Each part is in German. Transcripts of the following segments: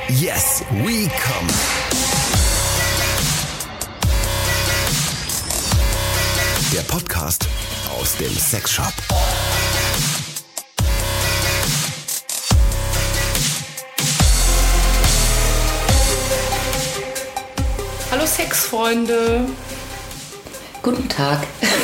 Yes, we come. Der Podcast aus dem Sexshop. Hallo Sexfreunde. Guten Tag.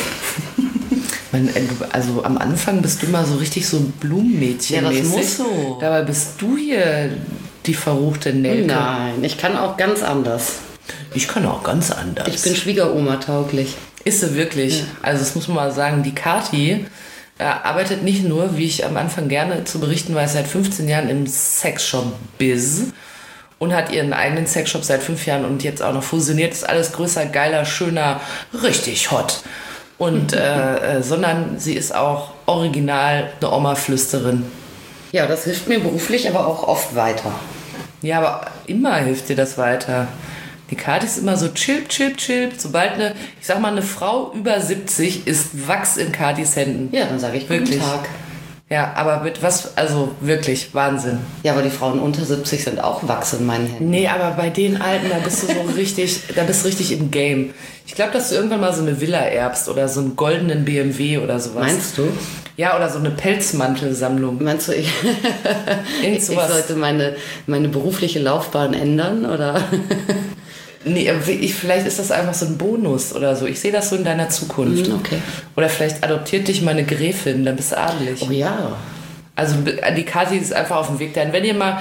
Also am Anfang bist du immer so richtig so Blumenmädchen. Ja, das muss so. Dabei bist du hier die verruchte Nelke. Nein, ich kann auch ganz anders. Ich kann auch ganz anders. Ich bin Schwiegeroma tauglich. Ist sie wirklich? Ja. Also das muss man mal sagen, die Kathi arbeitet nicht nur, wie ich am Anfang gerne zu berichten weiß, seit 15 Jahren im Sexshop-Biz und hat ihren eigenen Sexshop seit 5 Jahren und jetzt auch noch fusioniert. Ist alles größer, geiler, schöner, richtig hot. Und sondern sie ist auch original eine Oma-Flüsterin. Ja, das hilft mir beruflich, aber auch oft weiter. Ja, aber immer hilft dir das weiter. Die Kathi ist immer so chilp. Sobald eine Frau über 70 ist Wachs in Kathis Händen. Ja, dann sage ich wirklich. Guten Tag. Ja, aber mit was, also wirklich Wahnsinn. Ja, aber die Frauen unter 70 sind auch Wachs in meinen Händen. Nee, aber bei den Alten, da bist du so richtig, da bist du richtig im Game. Ich glaube, dass du irgendwann mal so eine Villa erbst oder so einen goldenen BMW oder sowas. Meinst du? Ja, oder so eine Pelzmantelsammlung. Meinst du, ich sollte meine berufliche Laufbahn ändern, oder? Nee, vielleicht ist das einfach so ein Bonus oder so. Ich sehe das so in deiner Zukunft. Okay. Oder vielleicht adoptiert dich meine Gräfin, dann bist du adelig. Oh ja. Also die Kathi ist einfach auf dem Weg dahin. Wenn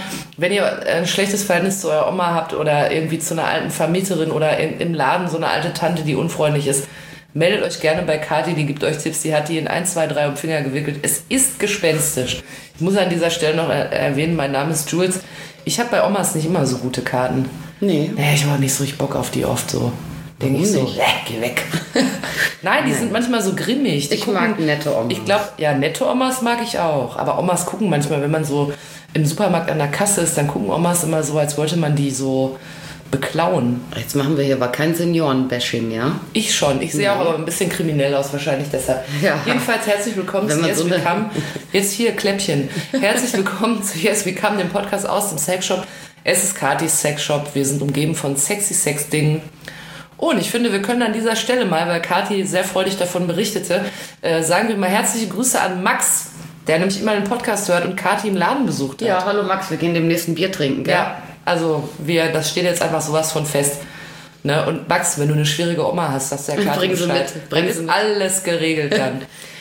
ihr ein schlechtes Verhältnis zu eurer Oma habt oder irgendwie zu einer alten Vermieterin oder im Laden so eine alte Tante, die unfreundlich ist, meldet euch gerne bei Kathi, die gibt euch Tipps. Die hat die in 1, 2, 3 um den Finger gewickelt. Es ist gespenstisch. Ich muss an dieser Stelle noch erwähnen, mein Name ist Jules. Ich habe bei Omas nicht immer so gute Karten. Nee. Naja, ich habe auch nicht so richtig Bock auf die oft so. Denke ich so, geh weg. Nein, die sind manchmal so grimmig. Ich mag nette Omas. Ich glaube, ja, nette Omas mag ich auch. Aber Omas gucken manchmal, wenn man so im Supermarkt an der Kasse ist, dann gucken Omas immer so, als wollte man die so beklauen. Jetzt machen wir hier aber kein Senioren-Bashing, ja? Ich schon. Ich sehe auch aber ein bisschen kriminell aus, wahrscheinlich deshalb. Ja. Jedenfalls herzlich willkommen zu Yes, We Come. Jetzt hier Kläppchen. Herzlich willkommen zu Yes, We Come, dem Podcast aus dem Sexshop. Es ist Kathis Sexshop. Wir sind umgeben von sexy Sex-Dingen. Und ich finde, wir können an dieser Stelle mal, weil Kathi sehr freudig davon berichtete, sagen wir mal herzliche Grüße an Max, der nämlich immer den Podcast hört und Kathi im Laden besucht hat. Ja, hallo Max, wir gehen demnächst ein Bier trinken, gell? Ja, also das steht jetzt einfach sowas von fest. Ne? Und Max, wenn du eine schwierige Oma hast, sagst du ja Kathi Bescheid. Dann ist alles geregelt dann.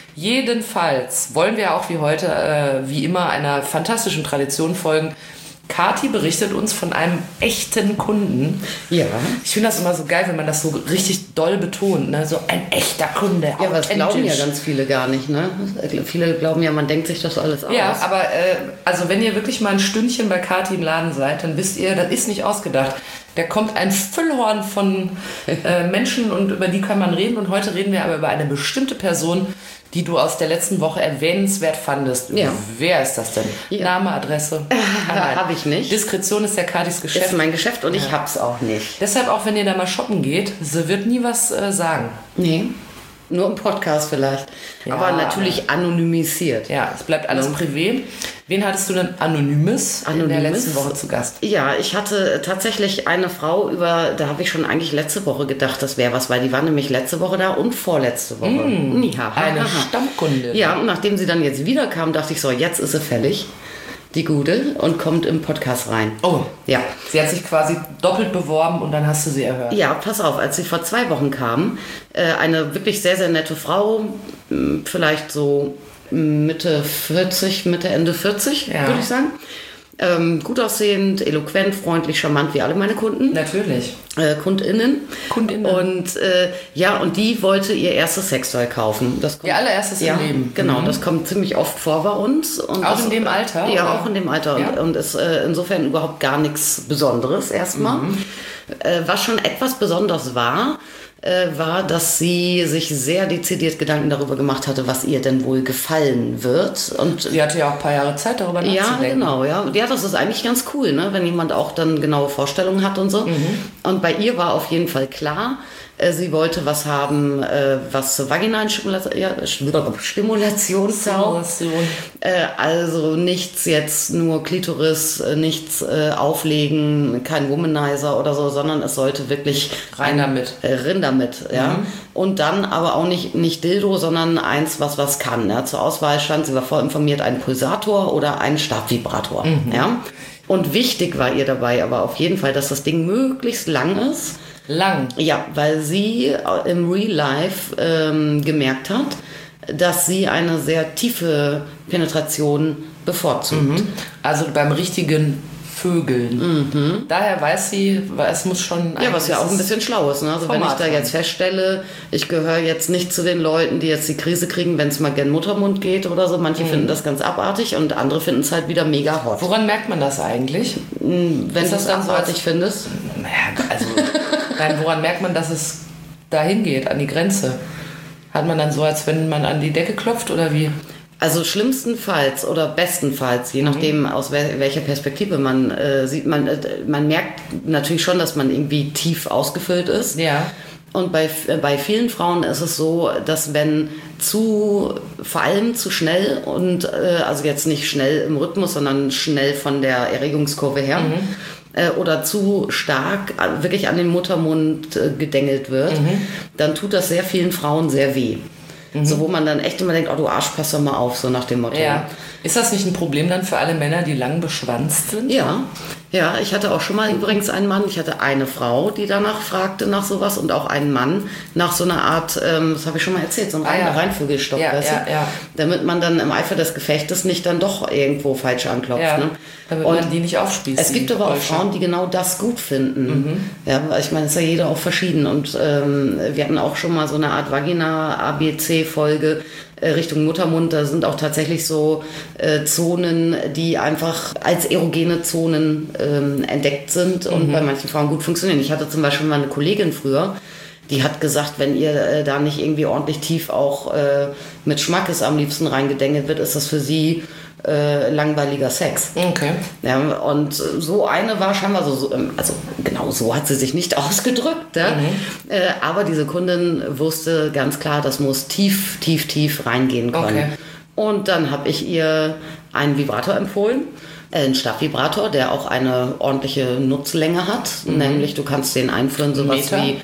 Jedenfalls wollen wir auch wie heute, wie immer, einer fantastischen Tradition folgen. Kathi berichtet uns von einem echten Kunden. Ja. Ich finde das immer so geil, wenn man das so richtig doll betont. Ne? So ein echter Kunde. Ja, aber das glauben ja ganz viele gar nicht. Ne? Viele glauben ja, man denkt sich das alles aus. Ja, aber also wenn ihr wirklich mal ein Stündchen bei Kathi im Laden seid, dann wisst ihr, das ist nicht ausgedacht. Da kommt ein Füllhorn von Menschen und über die kann man reden. Und heute reden wir aber über eine bestimmte Person, die du aus der letzten Woche erwähnenswert fandest. Ja. Wer ist das denn? Ja. Name, Adresse? Habe ich nicht. Diskretion ist ja Kathis Geschäft. Ist mein Geschäft und ich hab's auch nicht. Deshalb auch, wenn ihr da mal shoppen geht, sie wird nie was sagen. Nee. Nur im Podcast vielleicht. Ja. Aber natürlich anonymisiert. Ja, es bleibt alles privat. Wen hattest du denn Anonymes in der letzten Woche zu Gast? Ja, ich hatte tatsächlich eine Frau da habe ich schon eigentlich letzte Woche gedacht, das wäre was, weil die war nämlich letzte Woche da und vorletzte Woche. Ja, eine Stammkundin. Ja, und nachdem sie dann jetzt wieder kam, dachte ich so, jetzt ist sie fällig, die Gute, und kommt im Podcast rein. Oh, ja. Sie hat sich quasi doppelt beworben und dann hast du sie erhört. Ja, pass auf, als sie vor 2 Wochen kam, eine wirklich sehr, sehr nette Frau, vielleicht so Mitte 40, Ende 40, ja, würde ich sagen. Gut aussehend, eloquent, freundlich, charmant, wie alle meine Kunden. Natürlich. KundInnen. Und und die wollte ihr erstes Sextoy kaufen. Das kommt, ihr allererstes im Leben. Genau, das kommt ziemlich oft vor bei uns. Und auch in dem Alter? Ja, oder? auch in dem Alter. Ja. Und ist insofern überhaupt gar nichts Besonderes erstmal. Was schon etwas besonders war, dass sie sich sehr dezidiert Gedanken darüber gemacht hatte, was ihr denn wohl gefallen wird. Und sie hatte ja auch ein paar Jahre Zeit, darüber nachzudenken. Ja, genau. Ja, das ist eigentlich ganz cool, ne? Wenn jemand auch dann genaue Vorstellungen hat und so. Und bei ihr war auf jeden Fall klar, Sie wollte was haben, was zur vaginalen Stimulation taugt. Also nichts jetzt nur Klitoris, nichts auflegen, kein Womanizer oder so, sondern es sollte wirklich rein damit. Ja. Und dann aber auch nicht Dildo, sondern eins, was kann. Ja. Zur Auswahl stand, sie war voll informiert, ein Pulsator oder ein Stabvibrator. Ja. Und wichtig war ihr dabei aber auf jeden Fall, dass das Ding möglichst lang ist. Lang? Ja, weil sie im Real Life gemerkt hat, dass sie eine sehr tiefe Penetration bevorzugt. Also beim richtigen Vögeln. Daher weiß sie, es muss schon... Ja, was ja auch ein bisschen schlau ist. Ne? Also wenn ich da jetzt feststelle, ich gehöre jetzt nicht zu den Leuten, die jetzt die Krise kriegen, wenn es mal gern Muttermund geht oder so. Manche finden das ganz abartig und andere finden es halt wieder mega hot. Woran merkt man das eigentlich? Wenn du es ganz artig findest? Naja, also... Nein, woran merkt man, dass es dahin geht, an die Grenze? Hat man dann so, als wenn man an die Decke klopft oder wie? Also schlimmstenfalls oder bestenfalls, je nachdem aus welcher Perspektive man sieht, man merkt natürlich schon, dass man irgendwie tief ausgefüllt ist. Ja. Und bei vielen Frauen ist es so, dass wenn vor allem zu schnell und also jetzt nicht schnell im Rhythmus, sondern schnell von der Erregungskurve her, oder zu stark wirklich an den Muttermund gedengelt wird, dann tut das sehr vielen Frauen sehr weh. So, wo man dann echt immer denkt, oh du Arsch, pass doch mal auf, so nach dem Motto. Ja. Ist das nicht ein Problem dann für alle Männer, die lang beschwanzt sind? Ja, ich hatte auch schon mal übrigens einen Mann, ich hatte eine Frau, die danach fragte nach sowas und auch einen Mann nach so einer Art, das habe ich schon mal erzählt, so ein Reinvögelstock, weißt du? Damit man dann im Eifer des Gefechtes nicht dann doch irgendwo falsch anklopft. Ja, ne? Damit man die nicht aufspießt. Es gibt aber auch Frauen, die genau das gut finden. Ja, ich meine, es ist ja jeder auch verschieden und wir hatten auch schon mal so eine Art Vagina-ABC-Folge Richtung Muttermund. Da sind auch tatsächlich so Zonen, die einfach als erogene Zonen entdeckt sind und bei manchen Frauen gut funktionieren. Ich hatte zum Beispiel mal eine Kollegin früher, die hat gesagt, wenn ihr da nicht irgendwie ordentlich tief auch mit Schmackes am liebsten reingedengelt wird, ist das für sie langweiliger Sex. Okay. Ja, und so eine war scheinbar so, also genau so hat sie sich nicht ausgedrückt, ja? Aber diese Kundin wusste ganz klar, das muss tief, tief, tief reingehen können. Okay. Und dann habe ich ihr einen Vibrator empfohlen. Ein Stabvibrator, der auch eine ordentliche Nutzlänge hat. Nämlich, du kannst den einführen, sowas wie...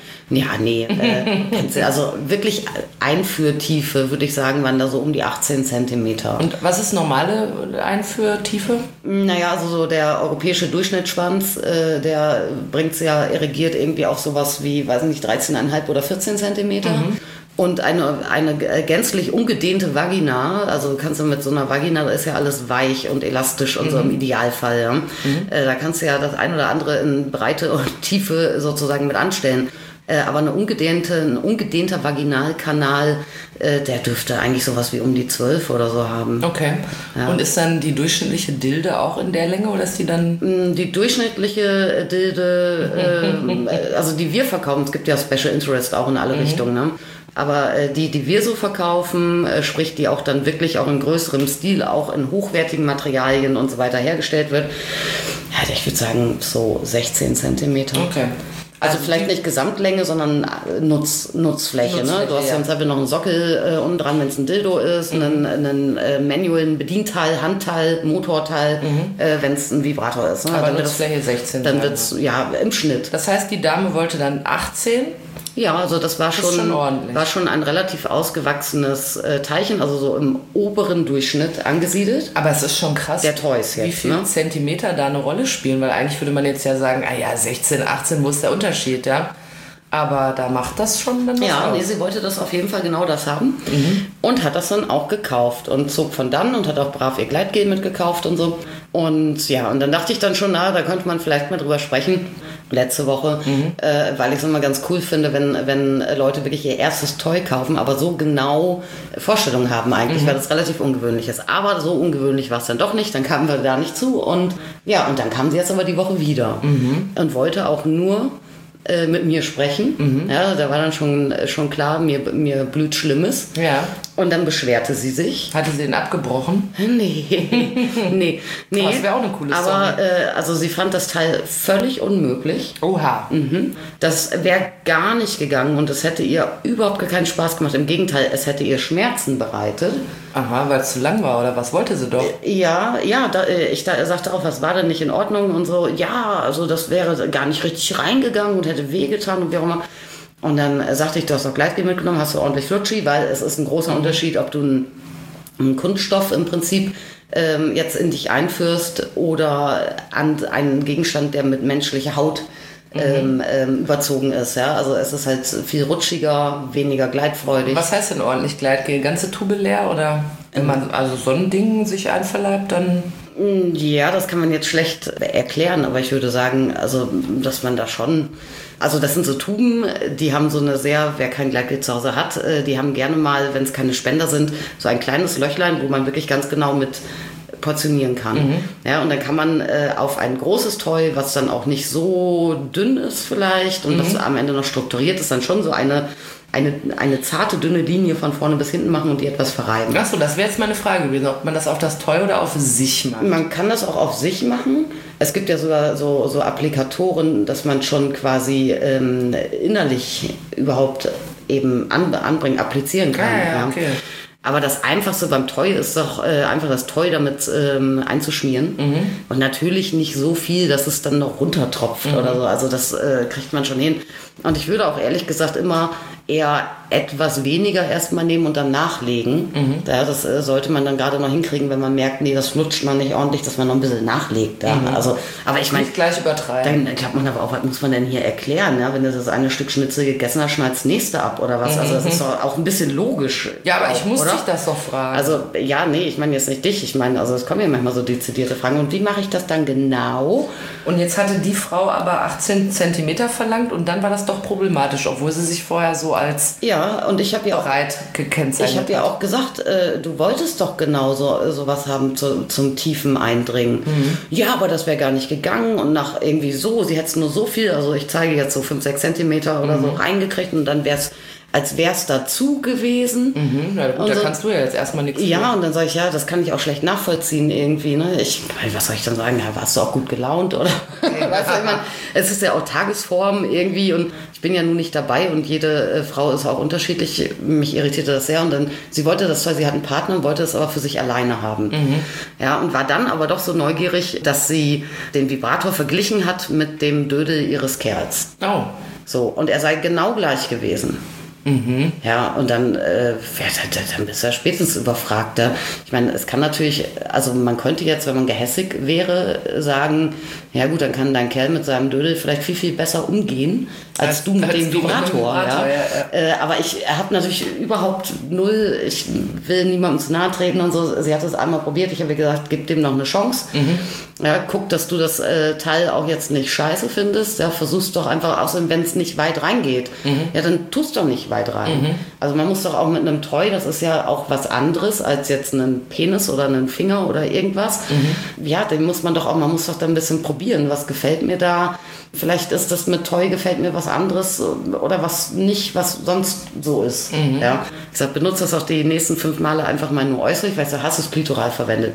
also wirklich Einführtiefe, würde ich sagen, waren da so um die 18 Zentimeter. Und was ist normale Einführtiefe? Naja, also so der europäische Durchschnittsschwanz, der bringt es ja erigiert irgendwie auf sowas wie, weiß nicht, 13,5 oder 14 Zentimeter. Und eine gänzlich ungedehnte Vagina, also kannst du mit so einer Vagina, da ist ja alles weich und elastisch und so im Idealfall. Ja? Da kannst du ja das ein oder andere in Breite und Tiefe sozusagen mit anstellen. Aber ein ungedehnter Vaginalkanal, der dürfte eigentlich sowas wie um die 12 oder so haben. Okay. Ja. Und ist dann die durchschnittliche Dilde auch in der Länge oder ist die dann... Die durchschnittliche Dilde, also die wir verkaufen, es gibt ja Special Interest auch in alle Richtungen, ne? Aber die wir so verkaufen, sprich die auch dann wirklich auch in größerem Stil, auch in hochwertigen Materialien und so weiter hergestellt wird, ja, ich würde sagen so 16 Zentimeter. Okay. Also vielleicht nicht Gesamtlänge, sondern Nutzfläche. Ne? Du hast ja jetzt noch einen Sockel unten dran, wenn es ein Dildo ist, einen manuellen Bedienteil, Handteil, Motorteil, wenn es ein Vibrator ist. Ne? Aber dann Nutzfläche 16. Dann wird es, ja, im Schnitt. Das heißt, die Dame wollte dann 18? Ja, also das war schon schon ein relativ ausgewachsenes Teilchen, also so im oberen Durchschnitt angesiedelt. Aber es ist schon krass, der Toys jetzt, wie viele Zentimeter da eine Rolle spielen, weil eigentlich würde man jetzt ja sagen, 16, 18, wo ist der Unterschied, ja? Aber da macht das schon dann was aus. Nee, sie wollte das auf jeden Fall genau das haben und hat das dann auch gekauft und zog von dann und hat auch brav ihr Gleitgel mitgekauft und so. Und ja, und dann dachte ich dann schon, da könnte man vielleicht mal drüber sprechen, letzte Woche, weil ich es immer ganz cool finde, wenn Leute wirklich ihr erstes Toy kaufen, aber so genau Vorstellungen haben eigentlich, weil das relativ ungewöhnlich ist. Aber so ungewöhnlich war es dann doch nicht, dann kamen wir da nicht zu und ja, und dann kam sie jetzt aber die Woche wieder und wollte auch nur mit mir sprechen. Ja, da war dann schon klar, mir blüht Schlimmes. Ja. Und dann beschwerte sie sich. Hatte sie den abgebrochen? Nee. Das wäre auch eine coole Story. Aber also sie fand das Teil völlig unmöglich. Oha. Das wäre gar nicht gegangen und es hätte ihr überhaupt keinen Spaß gemacht. Im Gegenteil, es hätte ihr Schmerzen bereitet. Aha, weil es zu lang war oder was wollte sie doch? Ja, ich sagte auch, was war denn nicht in Ordnung und so. Ja, also das wäre gar nicht richtig reingegangen und hätte wehgetan und wie auch immer. Und dann sagte ich, du hast doch Gleitgel mitgenommen, hast du ordentlich Flutschi, weil es ist ein großer Unterschied, ob du einen Kunststoff im Prinzip jetzt in dich einführst oder an einen Gegenstand, der mit menschlicher Haut überzogen ist. Ja? Also es ist halt viel rutschiger, weniger gleitfreudig. Was heißt denn ordentlich Gleitgel? Ganze Tube leer oder wenn man also so ein Ding sich einverleibt, dann... Ja, das kann man jetzt schlecht erklären, aber ich würde sagen, also dass man da schon... Also das sind so Tuben, die haben so eine sehr, wer kein Gleitgel zu Hause hat, die haben gerne mal, wenn es keine Spender sind, so ein kleines Löchlein, wo man wirklich ganz genau mit portionieren kann. Ja, und dann kann man auf ein großes Toy, was dann auch nicht so dünn ist vielleicht und das am Ende noch strukturiert ist, dann schon so eine zarte, dünne Linie von vorne bis hinten machen und die etwas verreiben. Achso, das wäre jetzt meine Frage gewesen, ob man das auf das Toy oder auf sich macht. Man kann das auch auf sich machen. Es gibt ja sogar so Applikatoren, dass man schon quasi innerlich überhaupt eben applizieren kann. Ja, okay. Aber das Einfachste beim Toy ist doch einfach das Toy damit einzuschmieren. Und natürlich nicht so viel, dass es dann noch runtertropft oder so. Also das kriegt man schon hin. Und ich würde auch ehrlich gesagt immer eher etwas weniger erstmal nehmen und dann nachlegen. Ja, das sollte man dann gerade noch hinkriegen, wenn man merkt, nee, das flutscht noch nicht ordentlich, dass man noch ein bisschen nachlegt. Ja. Also, aber ich meine, nicht gleich übertreiben. Dann glaubt man aber auch, was muss man denn hier erklären? Ja? Wenn du das eine Stück Schnitzel gegessen hast, schneidest das nächste ab oder was? Also das ist doch auch ein bisschen logisch. Ja, aber ich muss oder? dich das doch fragen. Also, ja, nee, ich meine jetzt nicht dich. Ich meine, also es kommen ja manchmal so dezidierte Fragen. Und wie mache ich das dann genau? Und jetzt hatte die Frau aber 18 Zentimeter verlangt und dann war das doch problematisch, obwohl sie sich vorher so als und ich habe ja auch bereit gekennzeichnet. Ich habe ja auch gesagt, du wolltest doch genau sowas haben zum tiefen Eindringen. Ja, aber das wäre gar nicht gegangen und nach irgendwie so, sie hätte es nur so viel, also ich zeige jetzt so 5-6 Zentimeter oder so reingekriegt und dann wäre es, als wäre es dazu gewesen. Ja, gut, da kannst du ja jetzt erstmal nichts Ja, und dann sage ich, ja, das kann ich auch schlecht nachvollziehen irgendwie. Ne? Was soll ich dann sagen? Ja, warst du auch gut gelaunt? Oder? Weißt du, ich meine, es ist ja auch Tagesform irgendwie und ich bin ja nun nicht dabei und jede Frau ist auch unterschiedlich. Mich irritierte das sehr und dann, sie wollte das zwar, sie hat einen Partner und wollte es aber für sich alleine haben. Ja, und war dann aber doch so neugierig, dass sie den Vibrator verglichen hat mit dem Dödel ihres Kerls. Oh. So, und er sei genau gleich gewesen. Ja, und dann bist du ja spätestens überfragt. Ja. Ich meine, es kann natürlich, also man könnte jetzt, wenn man gehässig wäre, sagen, ja gut, dann kann dein Kerl mit seinem Dödel vielleicht viel, viel besser umgehen, als du mit dem Vibrator. Ja. Aber ich habe natürlich überhaupt null, ich will niemandem zu nahe treten und so. Sie hat es einmal probiert, ich habe gesagt, gib dem noch eine Chance. Ja, guck, dass du das Teil auch jetzt nicht scheiße findest. Ja, versuch's doch einfach, außerdem wenn es nicht weit reingeht, ja, dann tust doch nicht weit rein. Also man muss doch auch mit einem Toy, das ist ja auch was anderes als jetzt einen Penis oder einen Finger oder irgendwas. Ja, den muss man doch auch, man muss doch dann ein bisschen probieren, was gefällt mir da. Vielleicht ist das mit Toy, gefällt mir was anderes oder was nicht, was sonst so ist. Ja. Ich sag, benutze das auch die nächsten 5 Male einfach mal nur äußerlich, weil du hast es klitoral verwendet.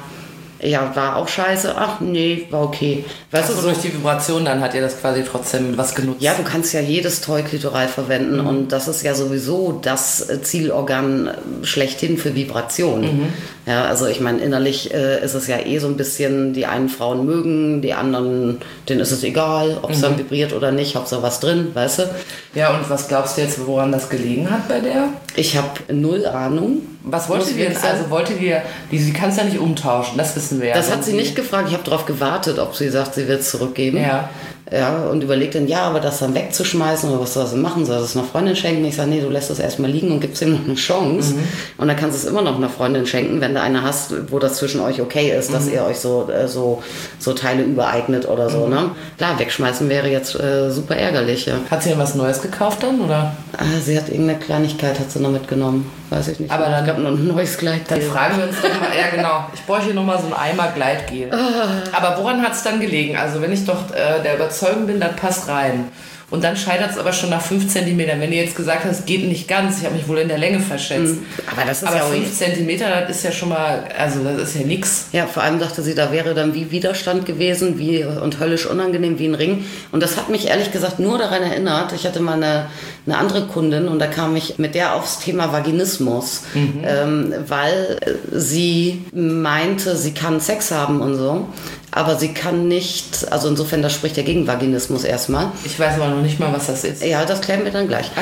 Ja, war auch scheiße. Ach nee, war okay. Weißt du, so durch die Vibration dann hat ihr das quasi trotzdem was genutzt. Ja, du kannst ja jedes Toy klitoral verwenden und das ist ja sowieso das Zielorgan schlechthin für Vibration. Ja, also ich meine, innerlich ist es ja so ein bisschen, die einen Frauen mögen, die anderen, denen ist es egal, ob es dann vibriert oder nicht, Hauptsache was drin, weißt du? Ja, und was glaubst du jetzt, woran das gelegen hat bei der? Ich habe 0 Ahnung. Was wollte die jetzt? Also wollte sie kann es ja nicht umtauschen, das wissen wir ja. Das hat sie nicht gefragt, ich habe darauf gewartet, ob sie sagt, sie wird es zurückgeben. Ja, und überlegt dann, ja, aber das dann wegzuschmeißen oder was soll sie machen? Soll das einer Freundin schenken? Ich sage, nee, du lässt das erstmal liegen und gibst ihm noch eine Chance. Und dann kannst du es immer noch einer Freundin schenken, wenn du eine hast, wo das zwischen euch okay ist, dass ihr euch so Teile übereignet oder so. Ne? Klar, wegschmeißen wäre jetzt super ärgerlich. Ja. Hat sie denn was Neues gekauft dann, oder? Sie hat irgendeine Kleinigkeit, hat sie noch mitgenommen. Weiß ich nicht. Aber dann, ich glaube, noch ein neues Gleitgel. Dann fragen wir uns doch mal, ja genau, ich bräuchte hier nochmal so einen Eimer Gleitgel. Aber woran hat es dann gelegen? Also wenn ich doch der Überzeugung bin, das passt rein. und dann scheitert es aber schon nach 5 Zentimetern. Wenn du jetzt gesagt hast, geht nicht ganz, ich habe mich wohl in der Länge verschätzt. Aber das ist aber ja 5 Zentimeter, das ist ja schon mal, also das ist ja nix. Ja, vor allem dachte sie, da wäre dann wie Widerstand gewesen und höllisch unangenehm wie ein Ring. Und das hat mich ehrlich gesagt nur daran erinnert, ich hatte mal eine andere Kundin und da kam ich mit der aufs Thema Vaginismus, weil sie meinte, sie kann Sex haben und so, aber sie kann nicht, also insofern, das spricht ja gegen Vaginismus erstmal. Ich weiß aber noch nicht mal, was das ist. Ja, das klären wir dann gleich.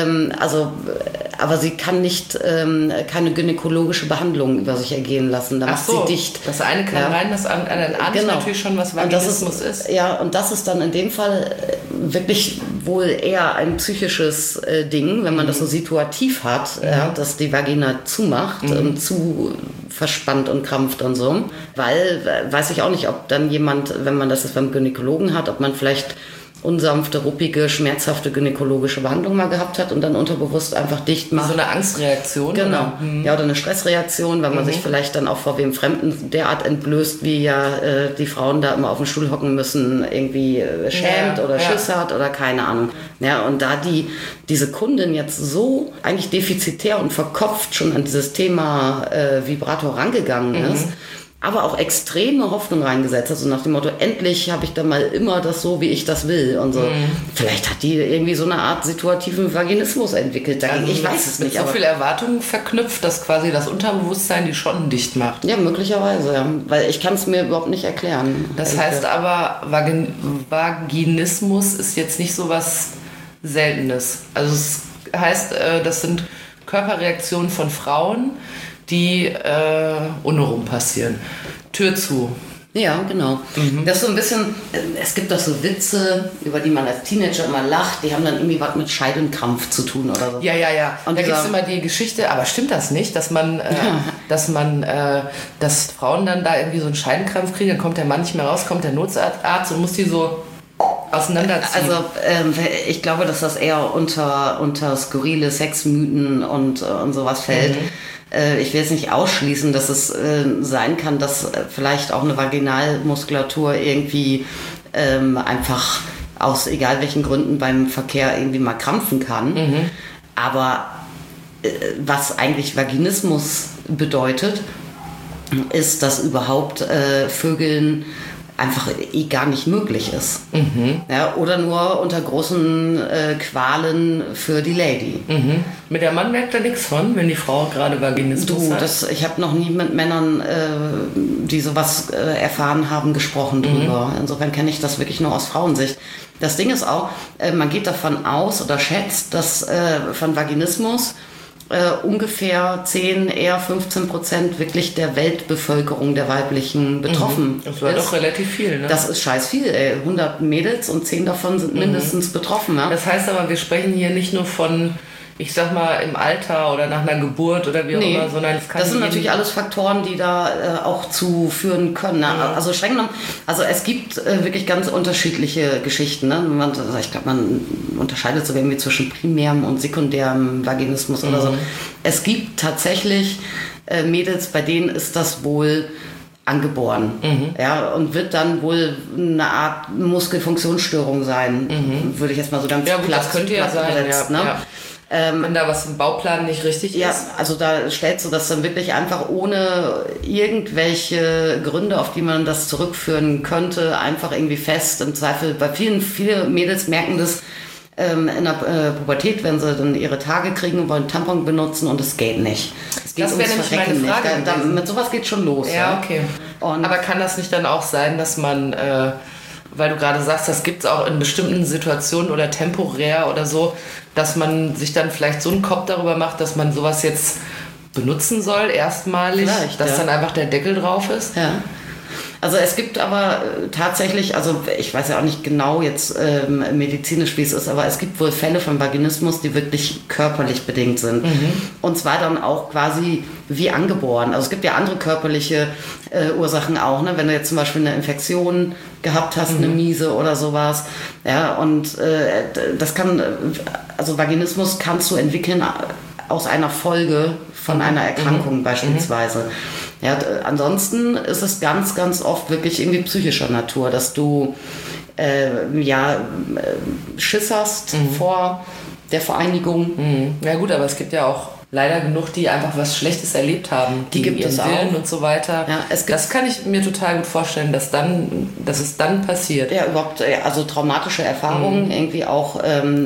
Aber sie kann nicht keine gynäkologische Behandlung über sich ergehen lassen. Da macht sie dicht. Das eine kann rein, das andere ahnt genau. Natürlich schon, was Vaginismus ist. Ja, und das ist dann in dem Fall wirklich wohl eher ein psychisches Ding, wenn man das so situativ hat, dass die Vagina zumacht und zu verspannt und krampft und so. Weil, weiß ich auch nicht, ob dann jemand, wenn man das jetzt beim Gynäkologen hat, ob man vielleicht unsanfte, ruppige, schmerzhafte gynäkologische Behandlung mal gehabt hat und dann unterbewusst einfach dicht macht. So eine Angstreaktion? Genau. Oder? Ja, oder eine Stressreaktion, weil man sich vielleicht dann auch vor wem Fremden derart entblößt, wie ja die Frauen da immer auf dem Stuhl hocken müssen, irgendwie schämt oder Schiss hat oder keine Ahnung. Ja, und da diese Kundin jetzt so eigentlich defizitär und verkopft schon an dieses Thema Vibrator rangegangen ist, aber auch extreme Hoffnung reingesetzt. Also nach dem Motto, endlich habe ich dann mal immer das so, wie ich das will. Und so. Vielleicht hat die irgendwie so eine Art situativen Vaginismus entwickelt. Dagegen, ich weiß es nicht. Mit so viel Erwartungen verknüpft, dass quasi das Unterbewusstsein die Schotten dicht macht. Ja, möglicherweise. Ja. Weil ich kann es mir überhaupt nicht erklären. Das heißt aber, Vaginismus ist jetzt nicht so was Seltenes. Also es heißt, das sind Körperreaktionen von Frauen, die untenrum passieren. Tür zu. Ja, genau. Das ist so ein bisschen, es gibt doch so Witze, über die man als Teenager immer lacht, die haben dann irgendwie was mit Scheidenkrampf zu tun oder so. Ja. Und da gibt es immer die Geschichte, aber stimmt das nicht, dass Frauen dann da irgendwie so einen Scheidenkrampf kriegen, dann kommt der Mann nicht mehr raus, kommt der Notarzt und muss die so auseinanderziehen. Also ich glaube, dass das eher unter skurrile Sexmythen und sowas fällt. Ich will jetzt nicht ausschließen, dass es sein kann, dass vielleicht auch eine Vaginalmuskulatur irgendwie einfach aus egal welchen Gründen beim Verkehr irgendwie mal krampfen kann. Aber was eigentlich Vaginismus bedeutet, ist, dass überhaupt Vögeln einfach gar nicht möglich ist. Ja, oder nur unter großen Qualen für die Lady. Mit der Mann merkt da nichts von, wenn die Frau gerade Vaginismus hat? Ich habe noch nie mit Männern, die sowas erfahren haben, gesprochen drüber. Insofern kenne ich das wirklich nur aus Frauensicht. Das Ding ist auch, man geht davon aus oder schätzt, dass von Vaginismus ungefähr 10, eher 15% wirklich der Weltbevölkerung der weiblichen betroffen Das war doch relativ viel, ne? Das ist scheiß viel, 100 Mädels und 10 davon sind mindestens betroffen. Ja? Das heißt aber, wir sprechen hier nicht nur von, ich sag mal, im Alter oder nach einer Geburt oder wie auch immer, sondern es kann. Das sind natürlich alles Faktoren, die da auch zu führen können. Ne? Also streng genommen, es gibt wirklich ganz unterschiedliche Geschichten. Ne? Ich glaube, man unterscheidet sogar irgendwie zwischen primärem und sekundärem Vaginismus oder so. Es gibt tatsächlich Mädels, bei denen ist das wohl angeboren. Ja, und wird dann wohl eine Art Muskelfunktionsstörung sein, würde ich jetzt mal so ganz platt, das könnte ja sein, besetzt, ne? Wenn da was im Bauplan nicht richtig ist. Ja, also da stellst du das dann wirklich einfach ohne irgendwelche Gründe, auf die man das zurückführen könnte, einfach irgendwie fest. Im Zweifel, bei viele Mädels merken das in der Pubertät, wenn sie dann ihre Tage kriegen und wollen Tampon benutzen und es geht nicht. Es geht das wäre nämlich meine Frage. Mit sowas geht schon los. Ja, okay. Aber kann das nicht dann auch sein, dass man, weil du gerade sagst, das gibt es auch in bestimmten Situationen oder temporär oder so, dass man sich dann vielleicht so einen Kopf darüber macht, dass man sowas jetzt benutzen soll, erstmalig, dass dann einfach der Deckel drauf ist? Ja. Also es gibt aber tatsächlich, also ich weiß ja auch nicht genau jetzt medizinisch, wie es ist, aber es gibt wohl Fälle von Vaginismus, die wirklich körperlich bedingt sind. Und zwar dann auch quasi wie angeboren. Also es gibt ja andere körperliche Ursachen auch, ne? Wenn du jetzt zum Beispiel eine Infektion gehabt hast, eine Miese oder sowas. Ja, und das kann, also Vaginismus kannst du entwickeln aus einer Folge von einer Erkrankung beispielsweise. Ja, ansonsten ist es ganz, ganz oft wirklich irgendwie psychischer Natur, dass du Schiss hast vor der Vereinigung. Ja gut, aber es gibt ja auch leider genug, die einfach was Schlechtes erlebt haben. Die gibt es Willen auch. Und so weiter. Ja, das kann ich mir total gut vorstellen, dass es dann passiert. Ja, überhaupt, also traumatische Erfahrungen, irgendwie auch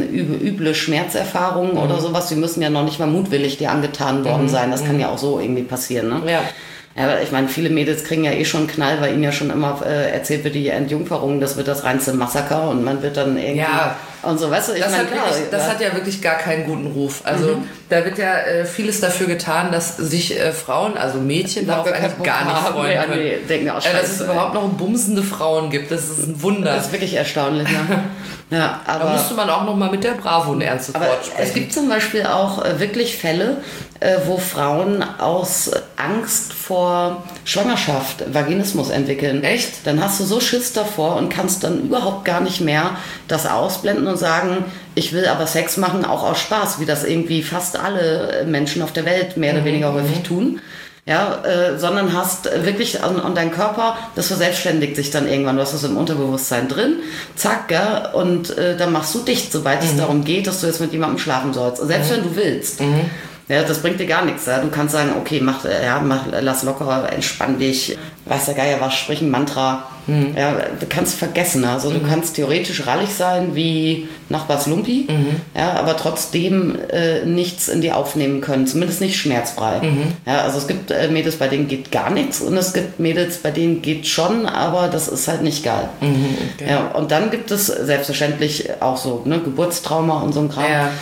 üble Schmerzerfahrungen oder sowas, die müssen ja noch nicht mal mutwillig dir angetan worden sein. Das kann ja auch so irgendwie passieren, ne? Ja. Ja, ich meine, viele Mädels kriegen ja eh schon einen Knall, weil ihnen ja schon immer erzählt wird, die Entjungferung, das wird das reinste Massaker und man wird dann irgendwie und so, weißt du, das hat ja wirklich gar keinen guten Ruf. Also da wird ja vieles dafür getan, dass sich Frauen, also Mädchen, darauf eigentlich gar nicht freuen können. Denken auch, scheiße, dass es überhaupt noch bumsende Frauen gibt, das ist ein Wunder. Das ist wirklich erstaunlich, ja. Ja, aber da müsste man auch noch mal mit der Bravo ein ernstes Wort sprechen. Es gibt zum Beispiel auch wirklich Fälle, wo Frauen aus Angst vor Schwangerschaft Vaginismus entwickeln. Echt? Dann hast du so Schiss davor und kannst dann überhaupt gar nicht mehr das ausblenden und sagen, ich will aber Sex machen, auch aus Spaß, wie das irgendwie fast alle Menschen auf der Welt mehr oder weniger häufig tun. Ja, sondern hast wirklich, und dein Körper, das verselbstständigt sich dann irgendwann, du hast es im Unterbewusstsein drin, zack, ja, und dann machst du dicht, sobald es darum geht, dass du jetzt mit jemandem schlafen sollst. Und selbst wenn du willst. Ja, das bringt dir gar nichts. Ja. Du kannst sagen, okay, lass locker, entspann dich, weiß der Geier was, sprich ein Mantra. Ja, du kannst vergessen. Also du kannst theoretisch rallig sein wie Nachbars Lumpi, ja, aber trotzdem nichts in dir aufnehmen können, zumindest nicht schmerzfrei. Ja, also es gibt Mädels, bei denen geht gar nichts und es gibt Mädels, bei denen geht schon, aber das ist halt nicht geil. Okay. Ja, und dann gibt es selbstverständlich auch so Geburtstrauma und so ein Kram. Ja.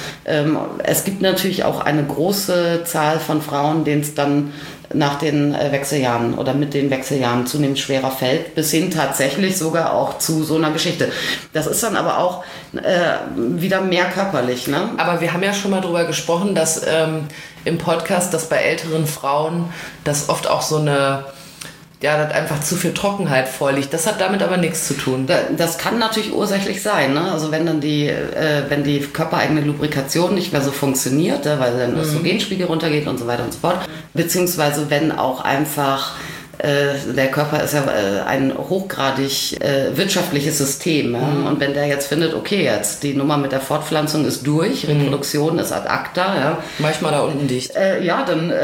Es gibt natürlich auch eine große Zahl von Frauen, denen es dann nach den Wechseljahren oder mit den Wechseljahren zunehmend schwerer fällt, bis hin tatsächlich sogar auch zu so einer Geschichte. Das ist dann aber auch wieder mehr körperlich. Ne? Aber wir haben ja schon mal drüber gesprochen, dass im Podcast, dass bei älteren Frauen das oft auch so eine, dass einfach zu viel Trockenheit vorliegt. Das hat damit aber nichts zu tun. Das kann natürlich ursächlich sein. Ne? Also wenn dann wenn die körpereigene Lubrikation nicht mehr so funktioniert, weil dann der Östrogenspiegel runtergeht und so weiter und so fort. Beziehungsweise wenn auch einfach der Körper ist ja ein hochgradig wirtschaftliches System. Ja? Und wenn der jetzt findet, okay, jetzt die Nummer mit der Fortpflanzung ist durch, Reproduktion ist ad acta. Ja? Manchmal da unten dicht. Dann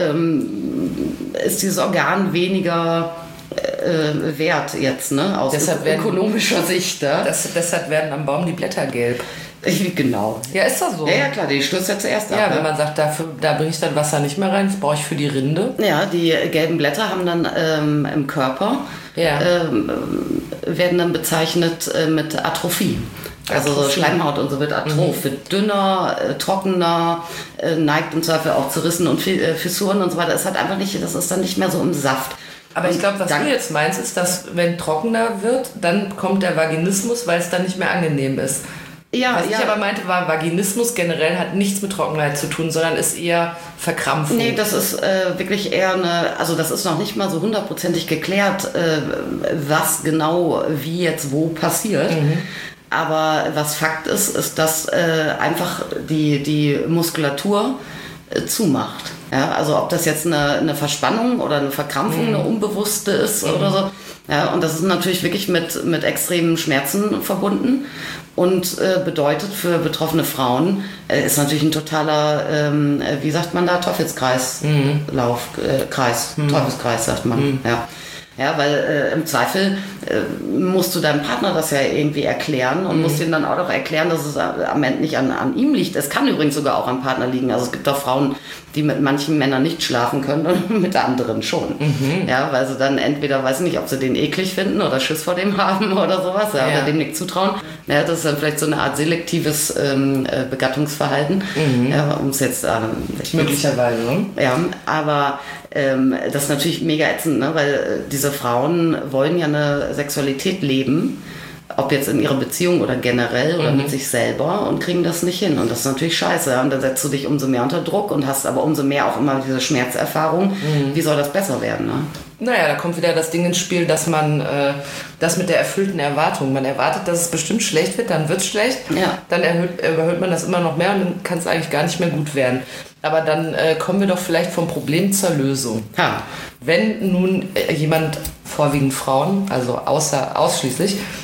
ist dieses Organ weniger wert jetzt, ne? Aus ökonomischer Sicht. Ja? Deshalb werden am Baum die Blätter gelb. Genau. Ja, ist das so? Ja, klar, die stößt ja zuerst ab. Ja, wenn man sagt, da bringe ich dann Wasser nicht mehr rein, das brauche ich für die Rinde. Ja, die gelben Blätter haben dann im Körper, werden dann bezeichnet mit Atrophie. Also so Schleimhaut und so wird atroph, wird dünner, trockener, neigt im Zweifel auch zu Rissen und Fissuren und so weiter. Das ist dann nicht mehr so im Saft. Aber ich glaube, was du jetzt meinst, ist, dass wenn trockener wird, dann kommt der Vaginismus, weil es dann nicht mehr angenehm ist. Ja, was ich aber meinte, war, Vaginismus generell hat nichts mit Trockenheit zu tun, sondern ist eher Verkrampfung. Nee, das ist wirklich eher das ist noch nicht mal so hundertprozentig geklärt, was genau wie jetzt wo passiert. Aber was Fakt ist, dass einfach die Muskulatur zumacht. Ja, also ob das jetzt eine Verspannung oder eine Verkrampfung, eine unbewusste ist oder so. Ja, und das ist natürlich wirklich mit extremen Schmerzen verbunden und bedeutet für betroffene Frauen, ist natürlich ein totaler, wie sagt man da, Teufelskreis, Teufelskreis sagt man, ja. Ja, weil im Zweifel musst du deinem Partner das ja irgendwie erklären und musst ihm dann auch noch erklären, dass es am Ende nicht an ihm liegt. Es kann übrigens sogar auch am Partner liegen. Also es gibt auch Frauen, die mit manchen Männern nicht schlafen können und mit anderen schon. Ja, weil sie dann entweder, weiß nicht, ob sie den eklig finden oder Schiss vor dem haben oder sowas, oder dem nicht zutrauen. Ja, das ist dann vielleicht so eine Art selektives Begattungsverhalten. Ja, um es jetzt möglicherweise. Ja, aber das ist natürlich mega ätzend, ne? Weil diese Frauen wollen ja eine Sexualität leben, ob jetzt in ihrer Beziehung oder generell oder mit sich selber, und kriegen das nicht hin. Und das ist natürlich scheiße. Ja? Und dann setzt du dich umso mehr unter Druck und hast aber umso mehr auch immer diese Schmerzerfahrung. Wie soll das besser werden? Ne? Naja, da kommt wieder das Ding ins Spiel, dass man das mit der erfüllten Erwartung, man erwartet, dass es bestimmt schlecht wird, dann wird es schlecht, dann überhöht man das immer noch mehr und dann kann es eigentlich gar nicht mehr gut werden. Aber dann kommen wir doch vielleicht vom Problem zur Lösung. Ja. Wenn nun jemand, vorwiegend Frauen, also ausschließlich,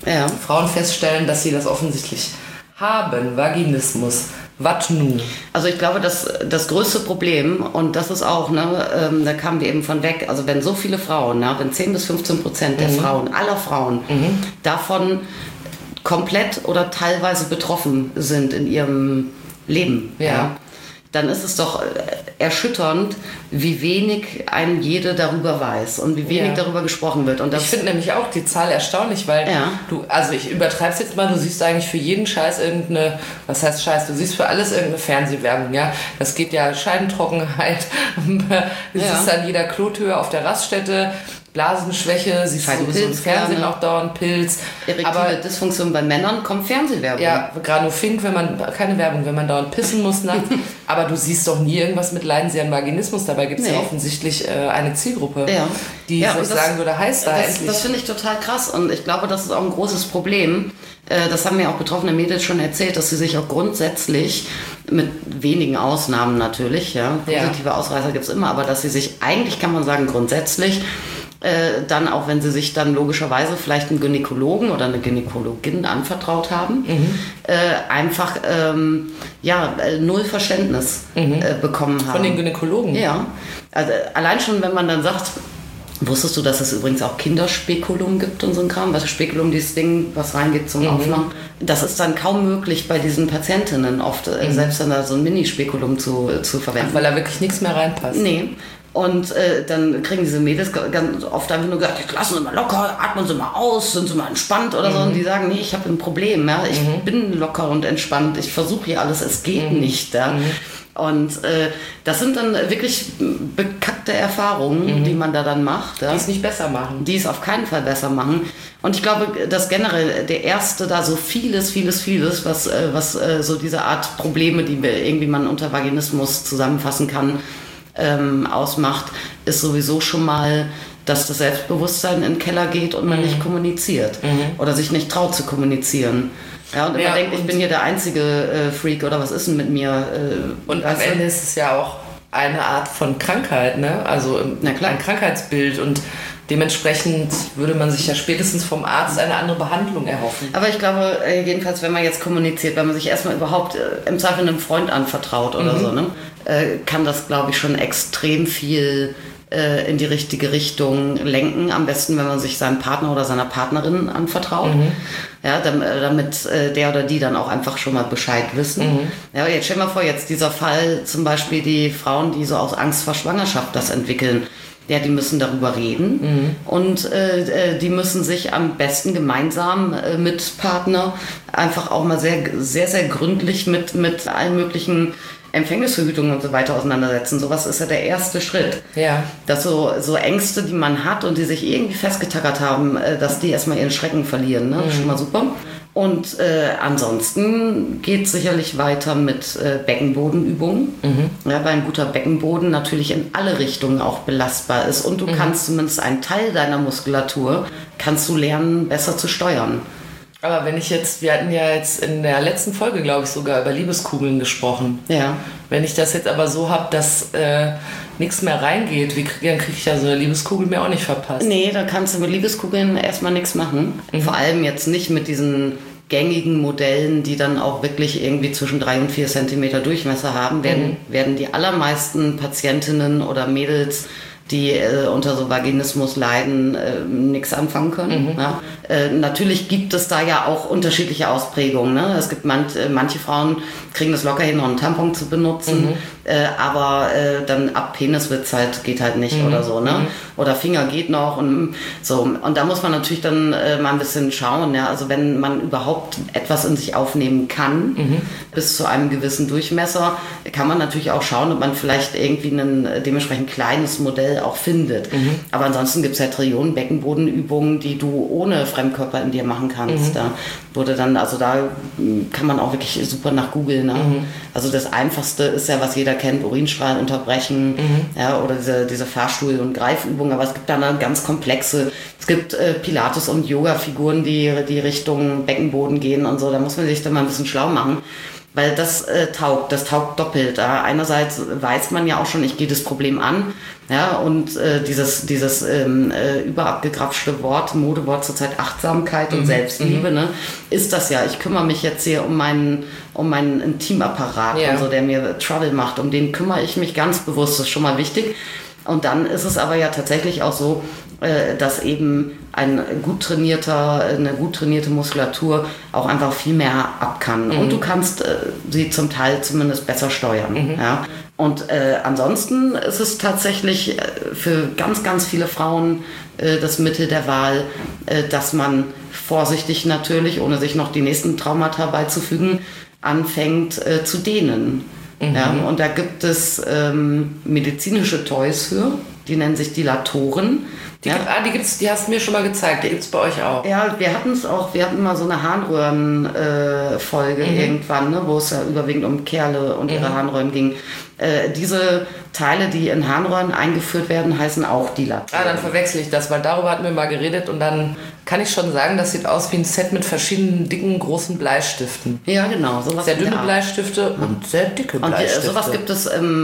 Frauen feststellen, dass sie das offensichtlich haben, Vaginismus. Was nun? Also ich glaube, dass das größte Problem, und das ist auch, da kamen wir eben von weg, also wenn so viele Frauen, wenn 10-15% der Frauen, aller Frauen, davon komplett oder teilweise betroffen sind in ihrem Leben, dann ist es doch erschütternd, wie wenig jede darüber weiß und wie wenig darüber gesprochen wird. Und das ich finde nämlich auch die Zahl erstaunlich, weil also ich übertreibe es jetzt mal, du siehst eigentlich für jeden Scheiß du siehst für alles irgendeine Fernsehwerbung, ja. Das geht ja Scheidentrockenheit, du siehst an jeder Klotür auf der Raststätte, Blasenschwäche, siehst du so im Fernsehen auch dauernd, Pilz. Erektive Dysfunktion bei Männern kommt Fernsehwerbung. Ja, Granofink, keine Werbung, wenn man dauernd pissen muss nachts. Aber du siehst doch nie irgendwas mit leiden sie an Vaginismus. Dabei gibt es ja offensichtlich eine Zielgruppe, die sagen würde, heißt da endlich. Das finde ich total krass und ich glaube, das ist auch ein großes Problem. Das haben mir auch betroffene Mädels schon erzählt, dass sie sich auch grundsätzlich, mit wenigen Ausnahmen natürlich, positive Ausreißer gibt es immer, aber dass sie sich eigentlich, kann man sagen, grundsätzlich dann auch, wenn sie sich dann logischerweise vielleicht einen Gynäkologen oder eine Gynäkologin anvertraut haben, einfach null Verständnis bekommen haben. Von den Gynäkologen? Ja, also allein schon, wenn man dann sagt, wusstest du, dass es übrigens auch Kinderspekulum gibt und so ein Kram? Was Spekulum, dieses Ding, was reingeht zum Aufmachen. Das ist dann kaum möglich bei diesen Patientinnen oft, selbst dann da so ein Mini-Spekulum zu verwenden. Ach, weil da wirklich nichts mehr reinpasst. Nee. Und dann kriegen diese Mädels ganz oft einfach nur gesagt, jetzt lassen Sie mal locker, atmen Sie mal aus, sind Sie mal entspannt oder so. Und die sagen, nee, ich habe ein Problem, ich bin locker und entspannt, ich versuche hier alles, es geht nicht. Und das sind dann wirklich bekackte Erfahrungen, die man da dann macht. Die es nicht besser machen. Die es auf keinen Fall besser machen. Und ich glaube, dass generell der Erste da so vieles, was so diese Art Probleme, die irgendwie man unter Vaginismus zusammenfassen kann, ausmacht, ist sowieso schon mal, dass das Selbstbewusstsein in den Keller geht und man nicht kommuniziert oder sich nicht traut zu kommunizieren. Ja, und immer denkt, ich bin hier der einzige Freak oder was ist denn mit mir? Und am Ende ist es ja auch eine Art von Krankheit, ne? Also ein Krankheitsbild und dementsprechend würde man sich ja spätestens vom Arzt eine andere Behandlung erhoffen. Aber ich glaube, jedenfalls, wenn man jetzt kommuniziert, wenn man sich erstmal überhaupt im Zweifel einem Freund anvertraut oder so, kann das, glaube ich, schon extrem viel in die richtige Richtung lenken. Am besten, wenn man sich seinem Partner oder seiner Partnerin anvertraut. Ja, damit der oder die dann auch einfach schon mal Bescheid wissen. Ja, jetzt stell dir mal vor, jetzt dieser Fall, zum Beispiel die Frauen, die so aus Angst vor Schwangerschaft das entwickeln. Ja, die müssen darüber reden und die müssen sich am besten gemeinsam mit Partner einfach auch mal sehr, sehr, sehr gründlich mit allen möglichen Empfängnisverhütung und so weiter auseinandersetzen. Sowas ist ja der erste Schritt. Ja. Dass so Ängste, die man hat und die sich irgendwie festgetackert haben, dass die erstmal ihren Schrecken verlieren. Ne? Das ist schon mal super. Und ansonsten geht es sicherlich weiter mit Beckenbodenübungen, weil ein guter Beckenboden natürlich in alle Richtungen auch belastbar ist und du kannst zumindest einen Teil deiner Muskulatur, kannst du lernen, besser zu steuern. Aber wir hatten ja jetzt in der letzten Folge, glaube ich, sogar über Liebeskugeln gesprochen. Ja. Wenn ich das jetzt aber so habe, dass nichts mehr reingeht, dann kriege ich ja so eine Liebeskugel mir auch nicht verpasst. Nee, da kannst du mit Liebeskugeln erstmal nichts machen. Vor allem jetzt nicht mit diesen gängigen Modellen, die dann auch wirklich irgendwie zwischen 3 und 4 Zentimeter Durchmesser haben, werden die allermeisten Patientinnen oder Mädels, die unter so Vaginismus leiden, nichts anfangen können. Ja. Natürlich gibt es da ja auch unterschiedliche Ausprägungen. Ne? Es gibt manche Frauen kriegen das locker hin, noch einen Tampon zu benutzen, aber dann ab Penis geht halt nicht oder so. Ne? Oder Finger geht noch und so. Und da muss man natürlich dann mal ein bisschen schauen. Ja? Also wenn man überhaupt etwas in sich aufnehmen kann, bis zu einem gewissen Durchmesser, kann man natürlich auch schauen, ob man vielleicht irgendwie ein dementsprechend kleines Modell auch findet. Aber ansonsten gibt es ja Trillionen Beckenbodenübungen, die du ohne Fremdkörper in dir machen kannst. Da kann man auch wirklich super nach googeln. Ne? Also das Einfachste ist ja, was jeder kennt, Urinstrahlen unterbrechen, ja, oder diese Fahrstuhl- und Greifübungen, aber es gibt dann ganz komplexe, es gibt Pilates- und Yoga-Figuren, die Richtung Beckenboden gehen und so, da muss man sich dann mal ein bisschen schlau machen. Weil das taugt doppelt. Ja. Einerseits weiß man ja auch schon, ich gehe das Problem an, ja, und dieses überabgegrapschte Modewort zurzeit Achtsamkeit und Selbstliebe, ne, ist das ja. Ich kümmere mich jetzt hier um meinen Intimapparat, und so, der mir Trouble macht. Um den kümmere ich mich ganz bewusst, das ist schon mal wichtig. Und dann ist es aber ja tatsächlich auch so, dass eben eine gut trainierte Muskulatur auch einfach viel mehr ab kann. Und du kannst sie zum Teil zumindest besser steuern. Ja? Und ansonsten ist es tatsächlich für ganz, ganz viele Frauen das Mittel der Wahl, dass man vorsichtig natürlich, ohne sich noch die nächsten Traumata beizufügen, anfängt zu dehnen. Ja, und da gibt es medizinische Toys für, die nennen sich Dilatoren. Die hast du mir schon mal gezeigt, die gibt es bei euch auch. Ja, wir hatten mal so eine Harnröhren-Folge irgendwann, ne, wo es ja überwiegend um Kerle und ihre Harnröhren ging. Diese Teile, die in Harnröhren eingeführt werden, heißen auch Dilatoren. Dann verwechsel ich das, weil darüber hatten wir mal geredet und dann kann ich schon sagen, das sieht aus wie ein Set mit verschiedenen dicken, großen Bleistiften. Ja, genau. Sowas sehr dünne Bleistifte und sehr dicke Bleistifte. Und sowas gibt es im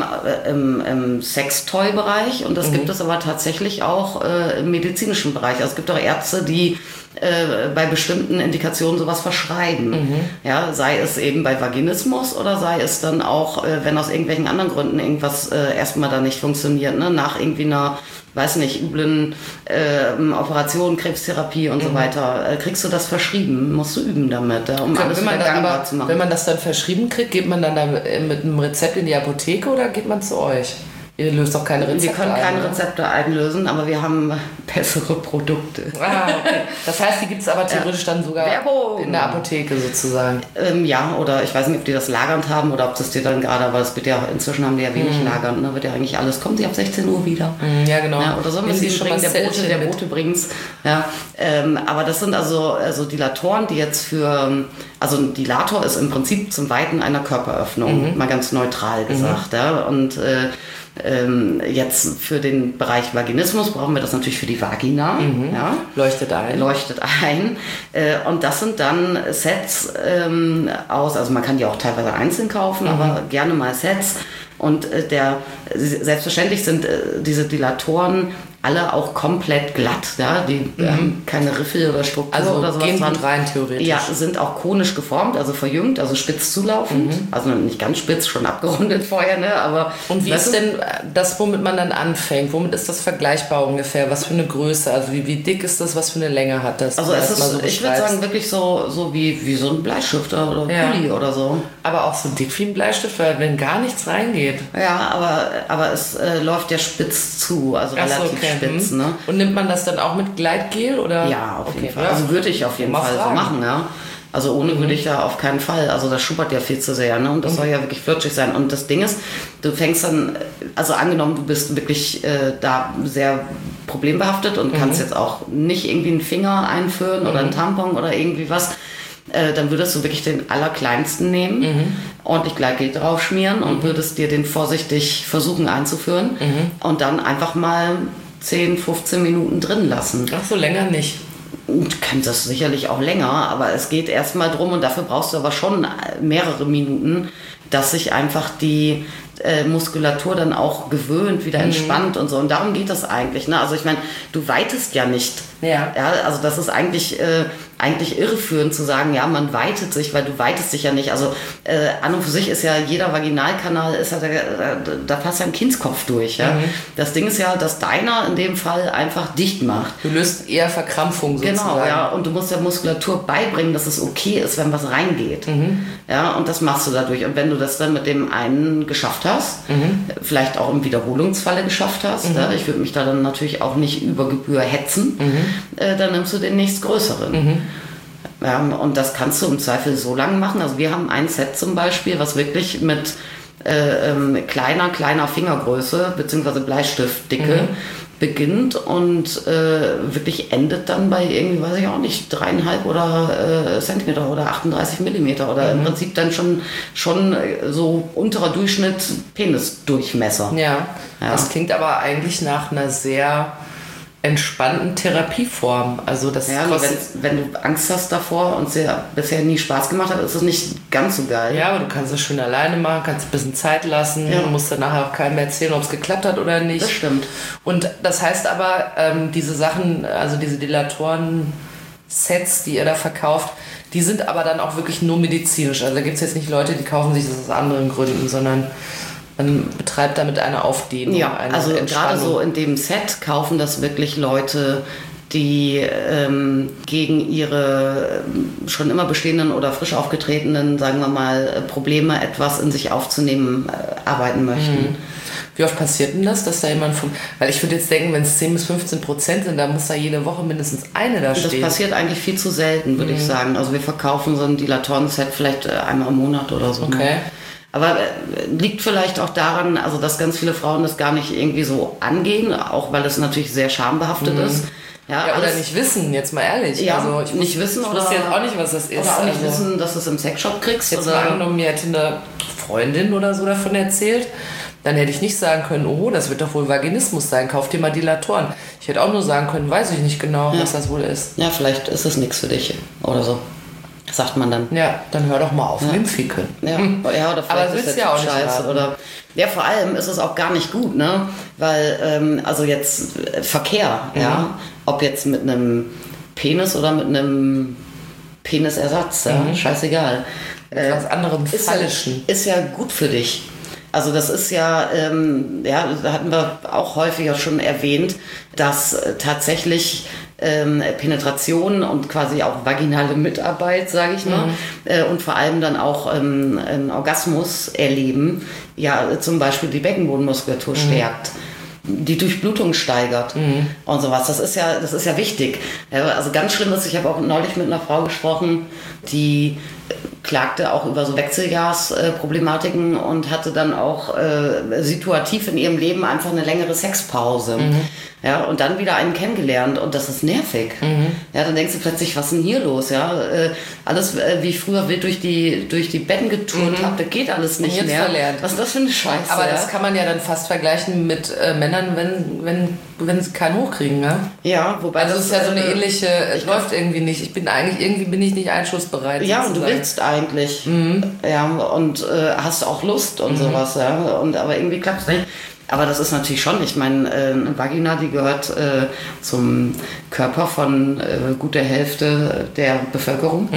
Sextoy-Bereich und das gibt es aber tatsächlich auch im medizinischen Bereich. Also es gibt auch Ärzte, die bei bestimmten Indikationen sowas verschreiben. Ja, sei es eben bei Vaginismus oder sei es dann auch, wenn aus irgendwelchen anderen Gründen irgendwas erstmal da nicht funktioniert, ne? Nach irgendwie einer, weiß nicht, üblen Operation, Krebstherapie und so weiter, kriegst du das verschrieben, musst du üben damit, um alles wieder gangbar zu machen. Wenn man das dann verschrieben kriegt, geht man dann da mit einem Rezept in die Apotheke oder geht man zu euch? Ihr löst doch keine Rezepte ein. Wir können keine Rezepte einlösen, aber wir haben bessere Produkte. Okay. Das heißt, die gibt es aber theoretisch dann sogar in der Apotheke sozusagen. Ja, oder ich weiß nicht, ob die das lagernd haben oder ob das dir dann gerade, aber das wird ja inzwischen haben die ja wenig lagernd, ne? Wird ja eigentlich alles, kommen sie ab 16 Uhr wieder. Ja, genau. Ja, oder so müssen sie schon mal der Bote bringt's. Ja, aber das sind also Dilatoren, die jetzt also ein Dilator ist im Prinzip zum Weiten einer Körperöffnung, mal ganz neutral gesagt. Ja, und jetzt für den Bereich Vaginismus brauchen wir das natürlich für die Vagina. Ja. Leuchtet ein. Und das sind dann Sets also man kann die auch teilweise einzeln kaufen, aber gerne mal Sets. Und selbstverständlich sind diese Dilatoren alle auch komplett glatt, ja, die haben keine Riffel oder Struktur oder sowas gehen gut rein theoretisch. Ja, sind auch konisch geformt, also verjüngt, also spitz zulaufend, also nicht ganz spitz, schon abgerundet vorher, ne, aber... Und wie ist denn das, womit man dann anfängt? Womit ist das vergleichbar ungefähr? Was für eine Größe? Also wie dick ist das? Was für eine Länge hat das? Also es ist, ich würde sagen, wirklich so wie so ein Bleistift oder Kuli oder so. Aber auch so dick wie ein Bleistift, weil wenn gar nichts reingeht. Ja, aber es läuft ja spitz zu, also relativ spitz. Ne? Und nimmt man das dann auch mit Gleitgel? Oder? Ja, auf jeden Fall. Also würde ich auf jeden Fall so machen, ja. Also ohne würde ich ja auf keinen Fall. Also das schuppert ja viel zu sehr, ne? Und das soll ja wirklich flutschig sein. Und das Ding ist, du fängst dann, also angenommen, du bist wirklich da sehr problembehaftet und kannst jetzt auch nicht irgendwie einen Finger einführen oder einen Tampon oder irgendwie was, dann würdest du wirklich den allerkleinsten nehmen, ordentlich Gleitgel drauf schmieren und würdest dir den vorsichtig versuchen einzuführen und dann einfach mal 10, 15 Minuten drin lassen. Ach so, länger nicht. Du kannst das sicherlich auch länger, aber es geht erstmal drum und dafür brauchst du aber schon mehrere Minuten, dass sich einfach die Muskulatur dann auch gewöhnt, wieder entspannt und so. Und darum geht das eigentlich. Ne? Also ich meine, du weitest ja nicht. Ja, also das ist eigentlich irreführend zu sagen, ja, man weitet sich, weil du weitest dich ja nicht. Also an und für sich ist ja jeder Vaginalkanal, da passt ja ein Kindskopf durch. Ja? Das Ding ist ja, dass deiner in dem Fall einfach dicht macht. Du löst eher Verkrampfung sozusagen. Genau, ja. Und du musst der Muskulatur beibringen, dass es okay ist, wenn was reingeht. Ja, und das machst du dadurch. Und wenn du das dann mit dem einen geschafft hast, vielleicht auch im Wiederholungsfalle geschafft hast, ja, ich würde mich da dann natürlich auch nicht über Gebühr hetzen, dann nimmst du den nächstgrößeren. Ja, und das kannst du im Zweifel so lange machen. Also wir haben ein Set zum Beispiel, was wirklich mit kleiner Fingergröße bzw. Bleistiftdicke beginnt und wirklich endet dann bei irgendwie, weiß ich auch nicht, 3,5 oder Zentimeter oder 38 Millimeter oder im Prinzip dann schon so unterer Durchschnitt Penisdurchmesser. Ja, das klingt aber eigentlich nach einer sehr entspannten Therapieform. Also das wenn du Angst hast davor und es dir bisher nie Spaß gemacht hat, ist es nicht ganz so geil. Ja, aber du kannst es schön alleine machen, kannst ein bisschen Zeit lassen, du musst dann nachher auch keinem erzählen, ob es geklappt hat oder nicht. Das stimmt. Und das heißt aber, diese Sachen, also diese Dilatoren-Sets, die ihr da verkauft, die sind aber dann auch wirklich nur medizinisch. Also da gibt es jetzt nicht Leute, die kaufen sich das aus anderen Gründen, sondern man betreibt damit eine Aufdehnung, eine also Entspannung. gerade so in dem Set kaufen das wirklich Leute, die gegen ihre schon immer bestehenden oder frisch aufgetretenen, sagen wir mal, Probleme etwas in sich aufzunehmen, arbeiten möchten. Wie oft passiert denn das, dass da jemand weil ich würde jetzt denken, wenn es 10-15% sind, dann muss da jede Woche mindestens eine da stehen. Das passiert eigentlich viel zu selten, würde ich sagen. Also wir verkaufen so ein Dilatoren-Set vielleicht einmal im Monat oder so. Okay. Ne? Aber liegt vielleicht auch daran, also dass ganz viele Frauen das gar nicht irgendwie so angehen, auch weil es natürlich sehr schambehaftet ist. Ja, oder nicht wissen, jetzt mal ehrlich. Ja, also ich nicht wissen ich wusste jetzt auch nicht, was das ist. Oder auch nicht wissen, dass du es im Sexshop kriegst. Jetzt oder mal angenommen, mir hätte eine Freundin oder so davon erzählt, dann hätte ich nicht sagen können, oh, das wird doch wohl Vaginismus sein, kauf dir mal Dilatoren. Ich hätte auch nur sagen können, weiß ich nicht genau, was das wohl ist. Ja, vielleicht ist es nichts für dich oder so. Sagt man dann. Ja, dann hör doch mal auf mit dem Ficken. Ja, oder vielleicht aber ist das ja auch nicht scheiße. Oder, ja, vor allem ist es auch gar nicht gut, ne? Weil, also jetzt Verkehr, ja, ob jetzt mit einem Penis oder mit einem Penisersatz, scheißegal. Was anderem Phallischen. Ist ja gut für dich. Also das ist ja, da hatten wir auch häufiger schon erwähnt, dass tatsächlich Penetration und quasi auch vaginale Mitarbeit, sage ich mal, und vor allem dann auch einen Orgasmus erleben, ja zum Beispiel die Beckenbodenmuskulatur stärkt, die Durchblutung steigert und sowas. Das ist ja wichtig. Also ganz schlimm ist, ich habe auch neulich mit einer Frau gesprochen, die klagte auch über so Wechselgasproblematiken und hatte dann auch situativ in ihrem Leben einfach eine längere Sexpause. Ja, und dann wieder einen kennengelernt und das ist nervig. Ja, dann denkst du plötzlich, was ist denn hier los? Ja, alles wie ich früher wild durch die Betten geturnt habe, das geht alles nicht jetzt mehr. Verlernt. Was ist das für eine Scheiße? Aber das kann man ja dann fast vergleichen mit Männern, wenn sie keinen hochkriegen, ne? Ja, wobei also das ist ja so eine ähnliche, es läuft irgendwie nicht. Irgendwie bin ich nicht einschussbereit. Ja, und du willst eigentlich. Ja, und hast auch Lust und sowas, ja. Aber irgendwie klappt es nicht. Aber das ist natürlich schon, ich meine, eine Vagina, die gehört zum Körper von gut der Hälfte der Bevölkerung.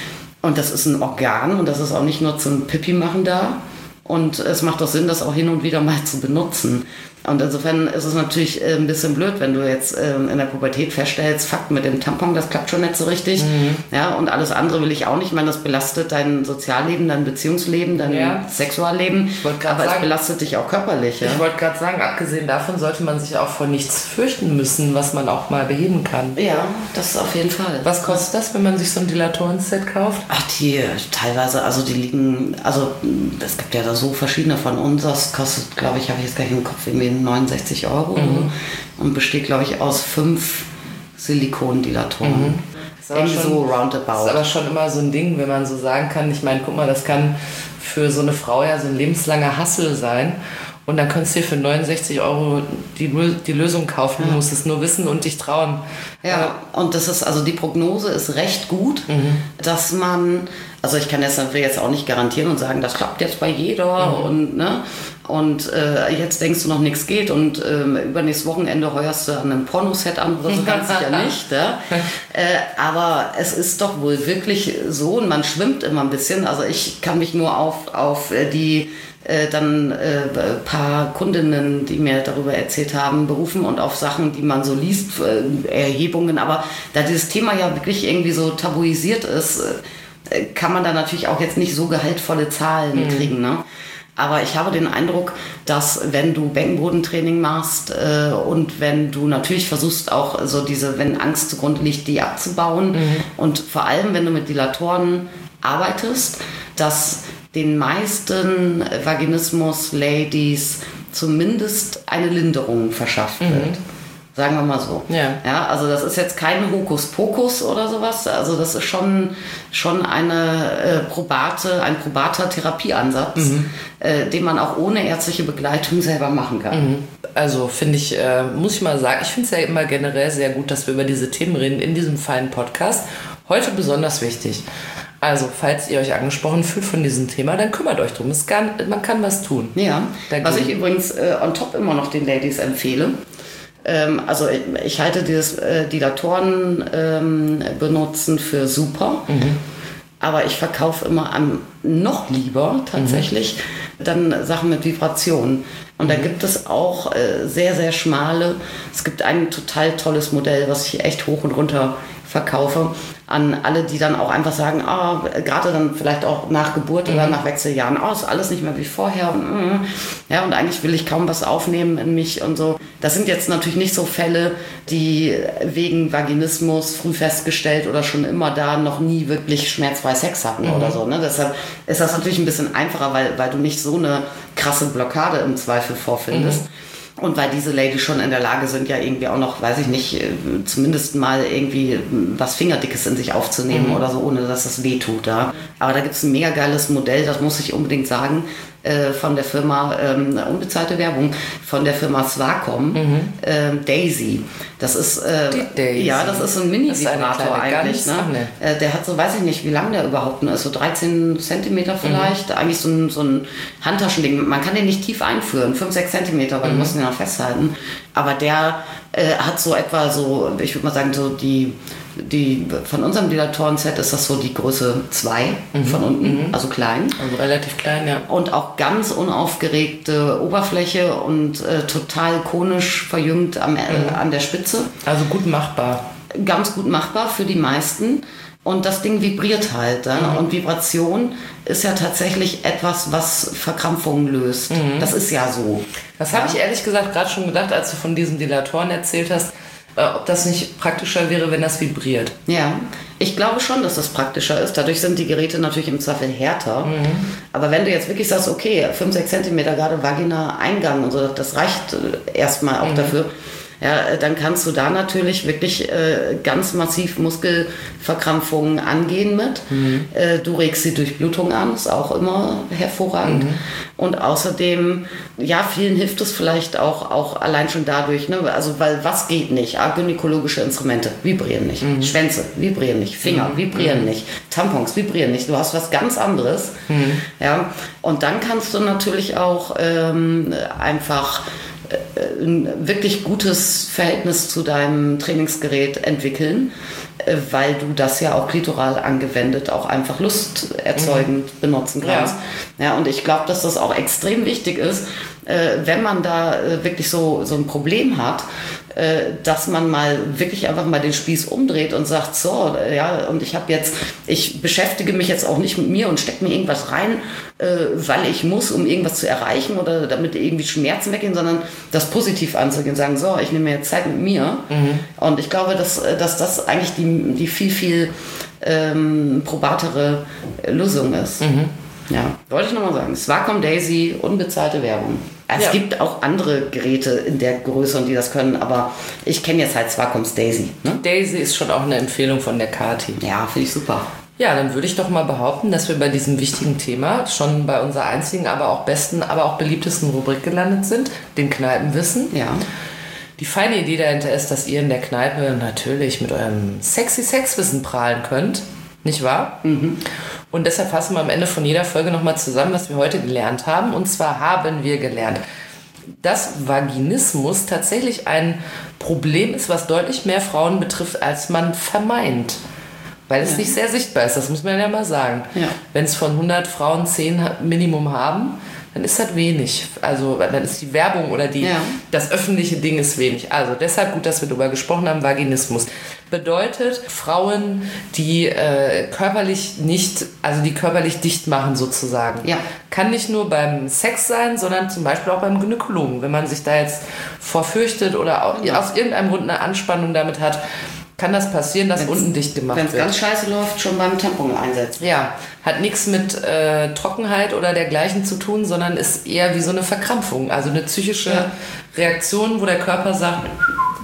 Und das ist ein Organ und das ist auch nicht nur zum Pipi machen da. Und es macht doch Sinn, das auch hin und wieder mal zu benutzen. Und insofern ist es natürlich ein bisschen blöd, wenn du jetzt in der Pubertät feststellst, fuck, mit dem Tampon, das klappt schon nicht so richtig. Ja, und alles andere will ich auch nicht. Ich meine, das belastet dein Sozialleben, dein Beziehungsleben, dein Sexualleben. Aber es belastet dich auch körperlich. Ja? Ich wollte gerade sagen, abgesehen davon sollte man sich auch vor nichts fürchten müssen, was man auch mal beheben kann. Ja, das ist auf jeden Fall. Was kostet das, wenn man sich so ein Dilatoren-Set kauft? Ach, die teilweise, also die liegen, also es gibt ja da so verschiedene von uns. Das kostet, glaube ich, habe ich jetzt gleich im Kopf, irgendwie 69 € und besteht, glaube ich, aus 5 Silikon-Dilatoren. So roundabout. Das ist aber schon immer so ein Ding, wenn man so sagen kann, ich meine, guck mal, das kann für so eine Frau ja so ein lebenslanger Hassel sein. Und dann könntest du dir für 69 € die Lösung kaufen. Du musst es nur wissen und dich trauen. Ja, und das ist, also die Prognose ist recht gut, dass man, also ich kann das natürlich jetzt auch nicht garantieren und sagen, das klappt jetzt bei jeder und jetzt denkst du noch, nichts geht und übernächstes Wochenende heuerst du an einem Pornoset an oder so, ganz sicher nicht. Ja? Aber es ist doch wohl wirklich so und man schwimmt immer ein bisschen. Also ich kann mich nur auf die dann paar Kundinnen, die mir darüber erzählt haben, berufen und auf Sachen, die man so liest, Erhebungen. Aber da dieses Thema ja wirklich irgendwie so tabuisiert ist, kann man da natürlich auch jetzt nicht so gehaltvolle Zahlen kriegen. Ne? Aber ich habe den Eindruck, dass wenn du Beckenbodentraining machst und wenn du natürlich versuchst auch so wenn Angst zugrunde liegt, die abzubauen und vor allem, wenn du mit Dilatoren arbeitest, dass den meisten Vaginismus-Ladies zumindest eine Linderung verschafft wird. Sagen wir mal so. Ja, also das ist jetzt kein Hokuspokus oder sowas. Also das ist schon ein probater Therapieansatz, den man auch ohne ärztliche Begleitung selber machen kann. Also finde ich, muss ich mal sagen, ich finde es ja immer generell sehr gut, dass wir über diese Themen reden in diesem feinen Podcast. Heute besonders wichtig. Also, falls ihr euch angesprochen fühlt von diesem Thema, dann kümmert euch drum. Man kann was tun. Ja, was ich übrigens on top immer noch den Ladies empfehle. Also ich halte dieses Dilatoren benutzen für super, aber ich verkaufe immer noch lieber tatsächlich dann Sachen mit Vibration. Und da gibt es auch sehr, sehr schmale, es gibt ein total tolles Modell, was ich echt hoch und runter verkaufe, an alle, die dann auch einfach sagen, gerade dann vielleicht auch nach Geburt oder nach Wechseljahren, ist alles nicht mehr wie vorher. Und eigentlich will ich kaum was aufnehmen in mich und so. Das sind jetzt natürlich nicht so Fälle, die wegen Vaginismus früh festgestellt oder schon immer da noch nie wirklich schmerzfrei Sex hatten oder so. Ne? Deshalb ist das natürlich ein bisschen einfacher, weil du nicht so eine krasse Blockade im Zweifel vorfindest. Und weil diese Ladies schon in der Lage sind, ja irgendwie auch noch, weiß ich nicht, zumindest mal irgendwie was Fingerdickes in sich aufzunehmen oder so, ohne dass das weh tut. Ja. Aber da gibt es ein mega geiles Modell, das muss ich unbedingt sagen, von der Firma, unbezahlte Werbung, von der Firma Swacom, Daisy. Das ist, ja, das ist so ein Mini-Vibrator eigentlich. Ne? Der hat so, weiß ich nicht, wie lang der überhaupt ist, so 13 Zentimeter vielleicht, eigentlich so ein Handtaschending. Man kann den nicht tief einführen, 5-6 Zentimeter, weil du musst ihn noch festhalten. Aber der hat so etwa so, ich würde mal sagen, so die von unserem Dilatoren-Set ist das so die Größe 2 von unten, also klein. Also relativ klein, ja. Und auch ganz unaufgeregte Oberfläche und total konisch verjüngt an der Spitze. Also gut machbar. Ganz gut machbar für die meisten. Und das Ding vibriert halt. Und Vibration ist ja tatsächlich etwas, was Verkrampfungen löst. Das ist ja so. Das habe ich ehrlich gesagt gerade schon gedacht, als du von diesen Dilatoren erzählt hast, ob das nicht praktischer wäre, wenn das vibriert. Ja, ich glaube schon, dass das praktischer ist. Dadurch sind die Geräte natürlich im Zweifel härter. Aber wenn du jetzt wirklich sagst, okay, 5-6 Zentimeter gerade Vagina-Eingang und so, das reicht erstmal auch dafür. Ja, dann kannst du da natürlich wirklich ganz massiv Muskelverkrampfungen angehen mit. Du regst die Durchblutung an, ist auch immer hervorragend. Und außerdem, ja, vielen hilft es vielleicht auch allein schon dadurch, ne? Also, weil was geht nicht? Gynäkologische Instrumente vibrieren nicht, Schwänze vibrieren nicht, Finger vibrieren nicht, Tampons vibrieren nicht. Du hast was ganz anderes. Ja? Und dann kannst du natürlich auch einfach ein wirklich gutes Verhältnis zu deinem Trainingsgerät entwickeln, weil du das ja auch klitoral angewendet auch einfach lusterzeugend benutzen kannst. Ja, und ich glaube, dass das auch extrem wichtig ist, wenn man da wirklich so ein Problem hat, dass man mal wirklich einfach mal den Spieß umdreht und sagt, so, ja, und ich beschäftige mich jetzt auch nicht mit mir und stecke mir irgendwas rein, weil ich muss, um irgendwas zu erreichen oder damit irgendwie Schmerzen weggehen, sondern das positiv anzugehen, sagen, so, ich nehme mir jetzt Zeit mit mir. Und ich glaube, dass das eigentlich die viel, viel probatere Lösung ist. Ja, wollte ich nochmal sagen. Swacom Daisy, unbezahlte Werbung. Es gibt auch andere Geräte in der Größe, und die das können, aber ich kenne jetzt halt Swacoms Daisy. Ne? Daisy ist schon auch eine Empfehlung von der Kati. Ja, finde ich super. Ja, dann würde ich doch mal behaupten, dass wir bei diesem wichtigen Thema schon bei unserer einzigen, aber auch besten, aber auch beliebtesten Rubrik gelandet sind, den Kneipenwissen. Ja. Die feine Idee dahinter ist, dass ihr in der Kneipe natürlich mit eurem sexy Sexwissen prahlen könnt. Nicht wahr? Und deshalb fassen wir am Ende von jeder Folge nochmal zusammen, was wir heute gelernt haben. Und zwar haben wir gelernt, dass Vaginismus tatsächlich ein Problem ist, was deutlich mehr Frauen betrifft, als man vermeint. Weil es nicht sehr sichtbar ist, das muss man ja mal sagen. Ja. Wenn es von 100 Frauen 10 Minimum haben, dann ist das wenig. Also dann ist die Werbung oder das öffentliche Ding ist wenig. Also deshalb gut, dass wir darüber gesprochen haben. Vaginismus bedeutet Frauen, die körperlich dicht machen sozusagen. Ja. Kann nicht nur beim Sex sein, sondern zum Beispiel auch beim Gynäkologen. Wenn man sich da jetzt vorfürchtet oder aus irgendeinem Grund eine Anspannung damit hat, kann das passieren, dass unten dicht gemacht wird. Wenn es ganz scheiße läuft, schon beim Tampon einsetzen. Ja, hat nichts mit Trockenheit oder dergleichen zu tun, sondern ist eher wie so eine Verkrampfung, also eine psychische Reaktion, wo der Körper sagt,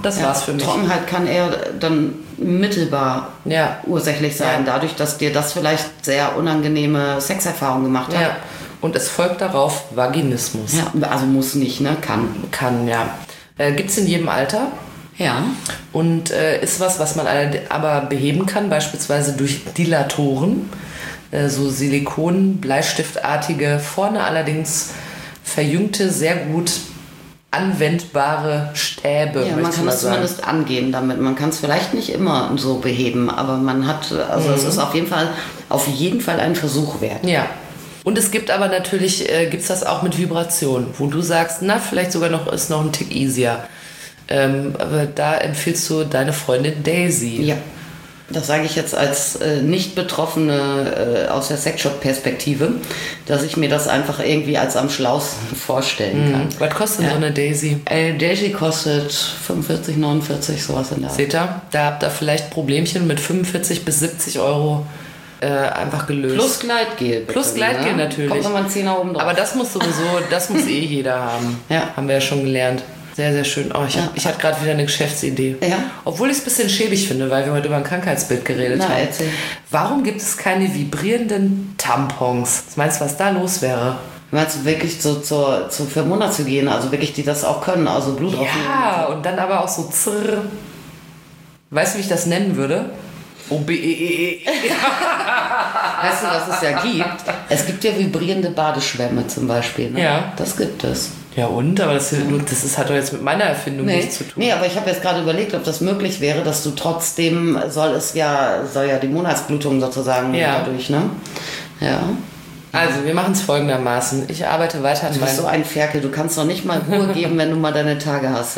das war's für mich. Trockenheit kann eher dann mittelbar Ja. ursächlich sein, dadurch, dass dir das vielleicht sehr unangenehme Sexerfahrungen gemacht hat. Ja. Und es folgt darauf Vaginismus. Ja, also muss nicht, ne? Kann, ja. Gibt's in jedem Alter. Ja. Und ist was man aber beheben kann, beispielsweise durch Dilatoren, so Silikon-Bleistiftartige, vorne allerdings verjüngte, sehr gut anwendbare Stäbe. Ja, man kann es zumindest angehen damit. Man kann es vielleicht nicht immer so beheben, aber man hat, also es ist auf jeden Fall ein Versuch wert. Ja. Und es gibt aber natürlich, gibt's das auch mit Vibration, wo du sagst, na, vielleicht sogar ist noch ein Tick easier. Aber da empfiehlst du deine Freundin Daisy. Ja, das sage ich jetzt als Nicht-Betroffene aus der Sexshop-Perspektive, dass ich mir das einfach irgendwie als am schlausten vorstellen kann. Was kostet so eine Daisy? Daisy kostet 45, 49, sowas in der Art. Seht ihr? Da habt ihr vielleicht Problemchen mit 45 bis 70 Euro einfach gelöst. Plus Gleitgel. Bitte, Plus Gleitgel ne? natürlich. Kommt nochmal ein Zehner oben drauf. Aber das muss jeder haben. Ja. Haben wir ja schon gelernt. Sehr, sehr schön. Oh, ich hatte gerade wieder eine Geschäftsidee. Ja. Obwohl ich es ein bisschen schäbig finde, weil wir heute über ein Krankheitsbild geredet haben. Erzähl. Warum gibt es keine vibrierenden Tampons? Was meinst du, was da los wäre? Meinst du wirklich zur Monatshygiene, also wirklich, die das auch können, also Blut aufnehmen? Ja, und dann aber auch so zirr. Weißt du, wie ich das nennen würde? OBEEE. Weißt du, was es ja gibt? Es gibt ja vibrierende Badeschwämme zum Beispiel. Ne? Ja. Das gibt es. Ja und? Aber das hat doch jetzt mit meiner Erfindung nichts zu tun. Nee, aber ich habe jetzt gerade überlegt, ob das möglich wäre, dass du trotzdem, soll ja die Monatsblutung sozusagen dadurch, ne? Ja. Also, wir machen es folgendermaßen. Ich arbeite weiter an Du bist so ein Ferkel, du kannst doch nicht mal Ruhe geben, wenn du mal deine Tage hast.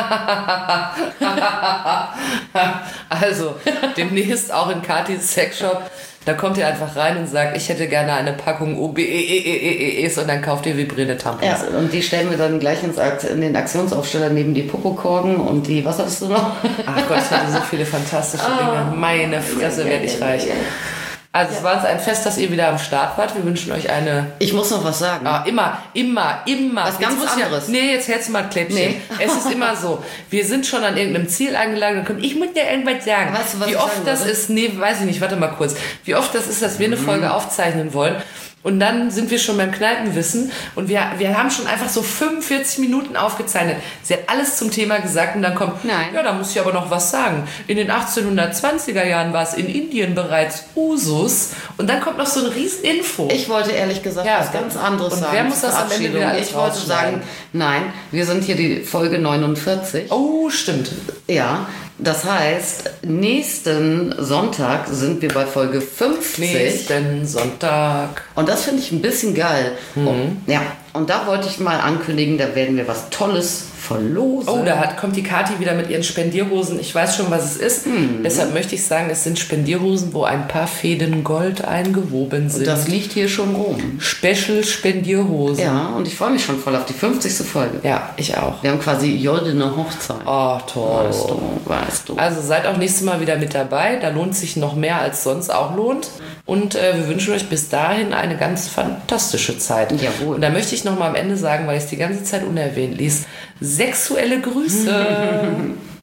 Also, demnächst auch in Katis Sexshop. Da kommt ihr einfach rein und sagt, ich hätte gerne eine Packung OBEEEs und dann kauft ihr vibrierende Tampons. Ja, und die stellen wir dann gleich in den Aktionsaufsteller neben die Popokorgen und die, was hattest du noch? Ach Gott, ich hatte so viele fantastische Dinge. Meine Fresse, werde ich reich. Also es war uns ein Fest, dass ihr wieder am Start wart. Wir wünschen euch eine... Ich muss noch was sagen. Immer. Was ganz anderes. Jetzt hältst du mal ein Kläppchen. Nee. Es ist immer so, wir sind schon an irgendeinem Ziel angelangt und kommen, ich muss dir irgendwas sagen. Weißt du, was wie oft das ist, weiß ich nicht, warte mal kurz. Wie oft das ist, dass wir eine Folge aufzeichnen wollen und dann sind wir schon beim Kneipenwissen und wir haben schon einfach so 45 Minuten aufgezeichnet. Sie hat alles zum Thema gesagt und dann kommt, Nein. Ja, da muss ich aber noch was sagen. In den 1820er Jahren war es in Indien bereits Usus und dann kommt noch so eine riesen Info. Ich wollte ehrlich gesagt was ganz anderes und sagen. Wer muss das am Ende wieder alles Ich wollte sagen, nein, wir sind hier die Folge 49. Oh, stimmt. Ja, das heißt, nächsten Sonntag sind wir bei Folge 50. Nächsten Sonntag. Und das finde ich ein bisschen geil. Und da wollte ich mal ankündigen, da werden wir was Tolles verlosen. Oh, kommt die Kathi wieder mit ihren Spendierhosen. Ich weiß schon, was es ist. Deshalb möchte ich sagen, es sind Spendierhosen, wo ein paar Fäden Gold eingewoben sind. Und das liegt hier schon rum. Special Spendierhosen. Ja, und ich freue mich schon voll auf die 50. Folge. Ja, ich auch. Wir haben quasi Joldene Hochzeit. Oh, toll. Weißt du. Also seid auch nächstes Mal wieder mit dabei. Da lohnt sich noch mehr, als sonst auch lohnt. Und wir wünschen euch bis dahin eine ganz fantastische Zeit. Jawohl. Und da möchte ich noch mal am Ende sagen, weil ich es die ganze Zeit unerwähnt ließ, sexuelle Grüße.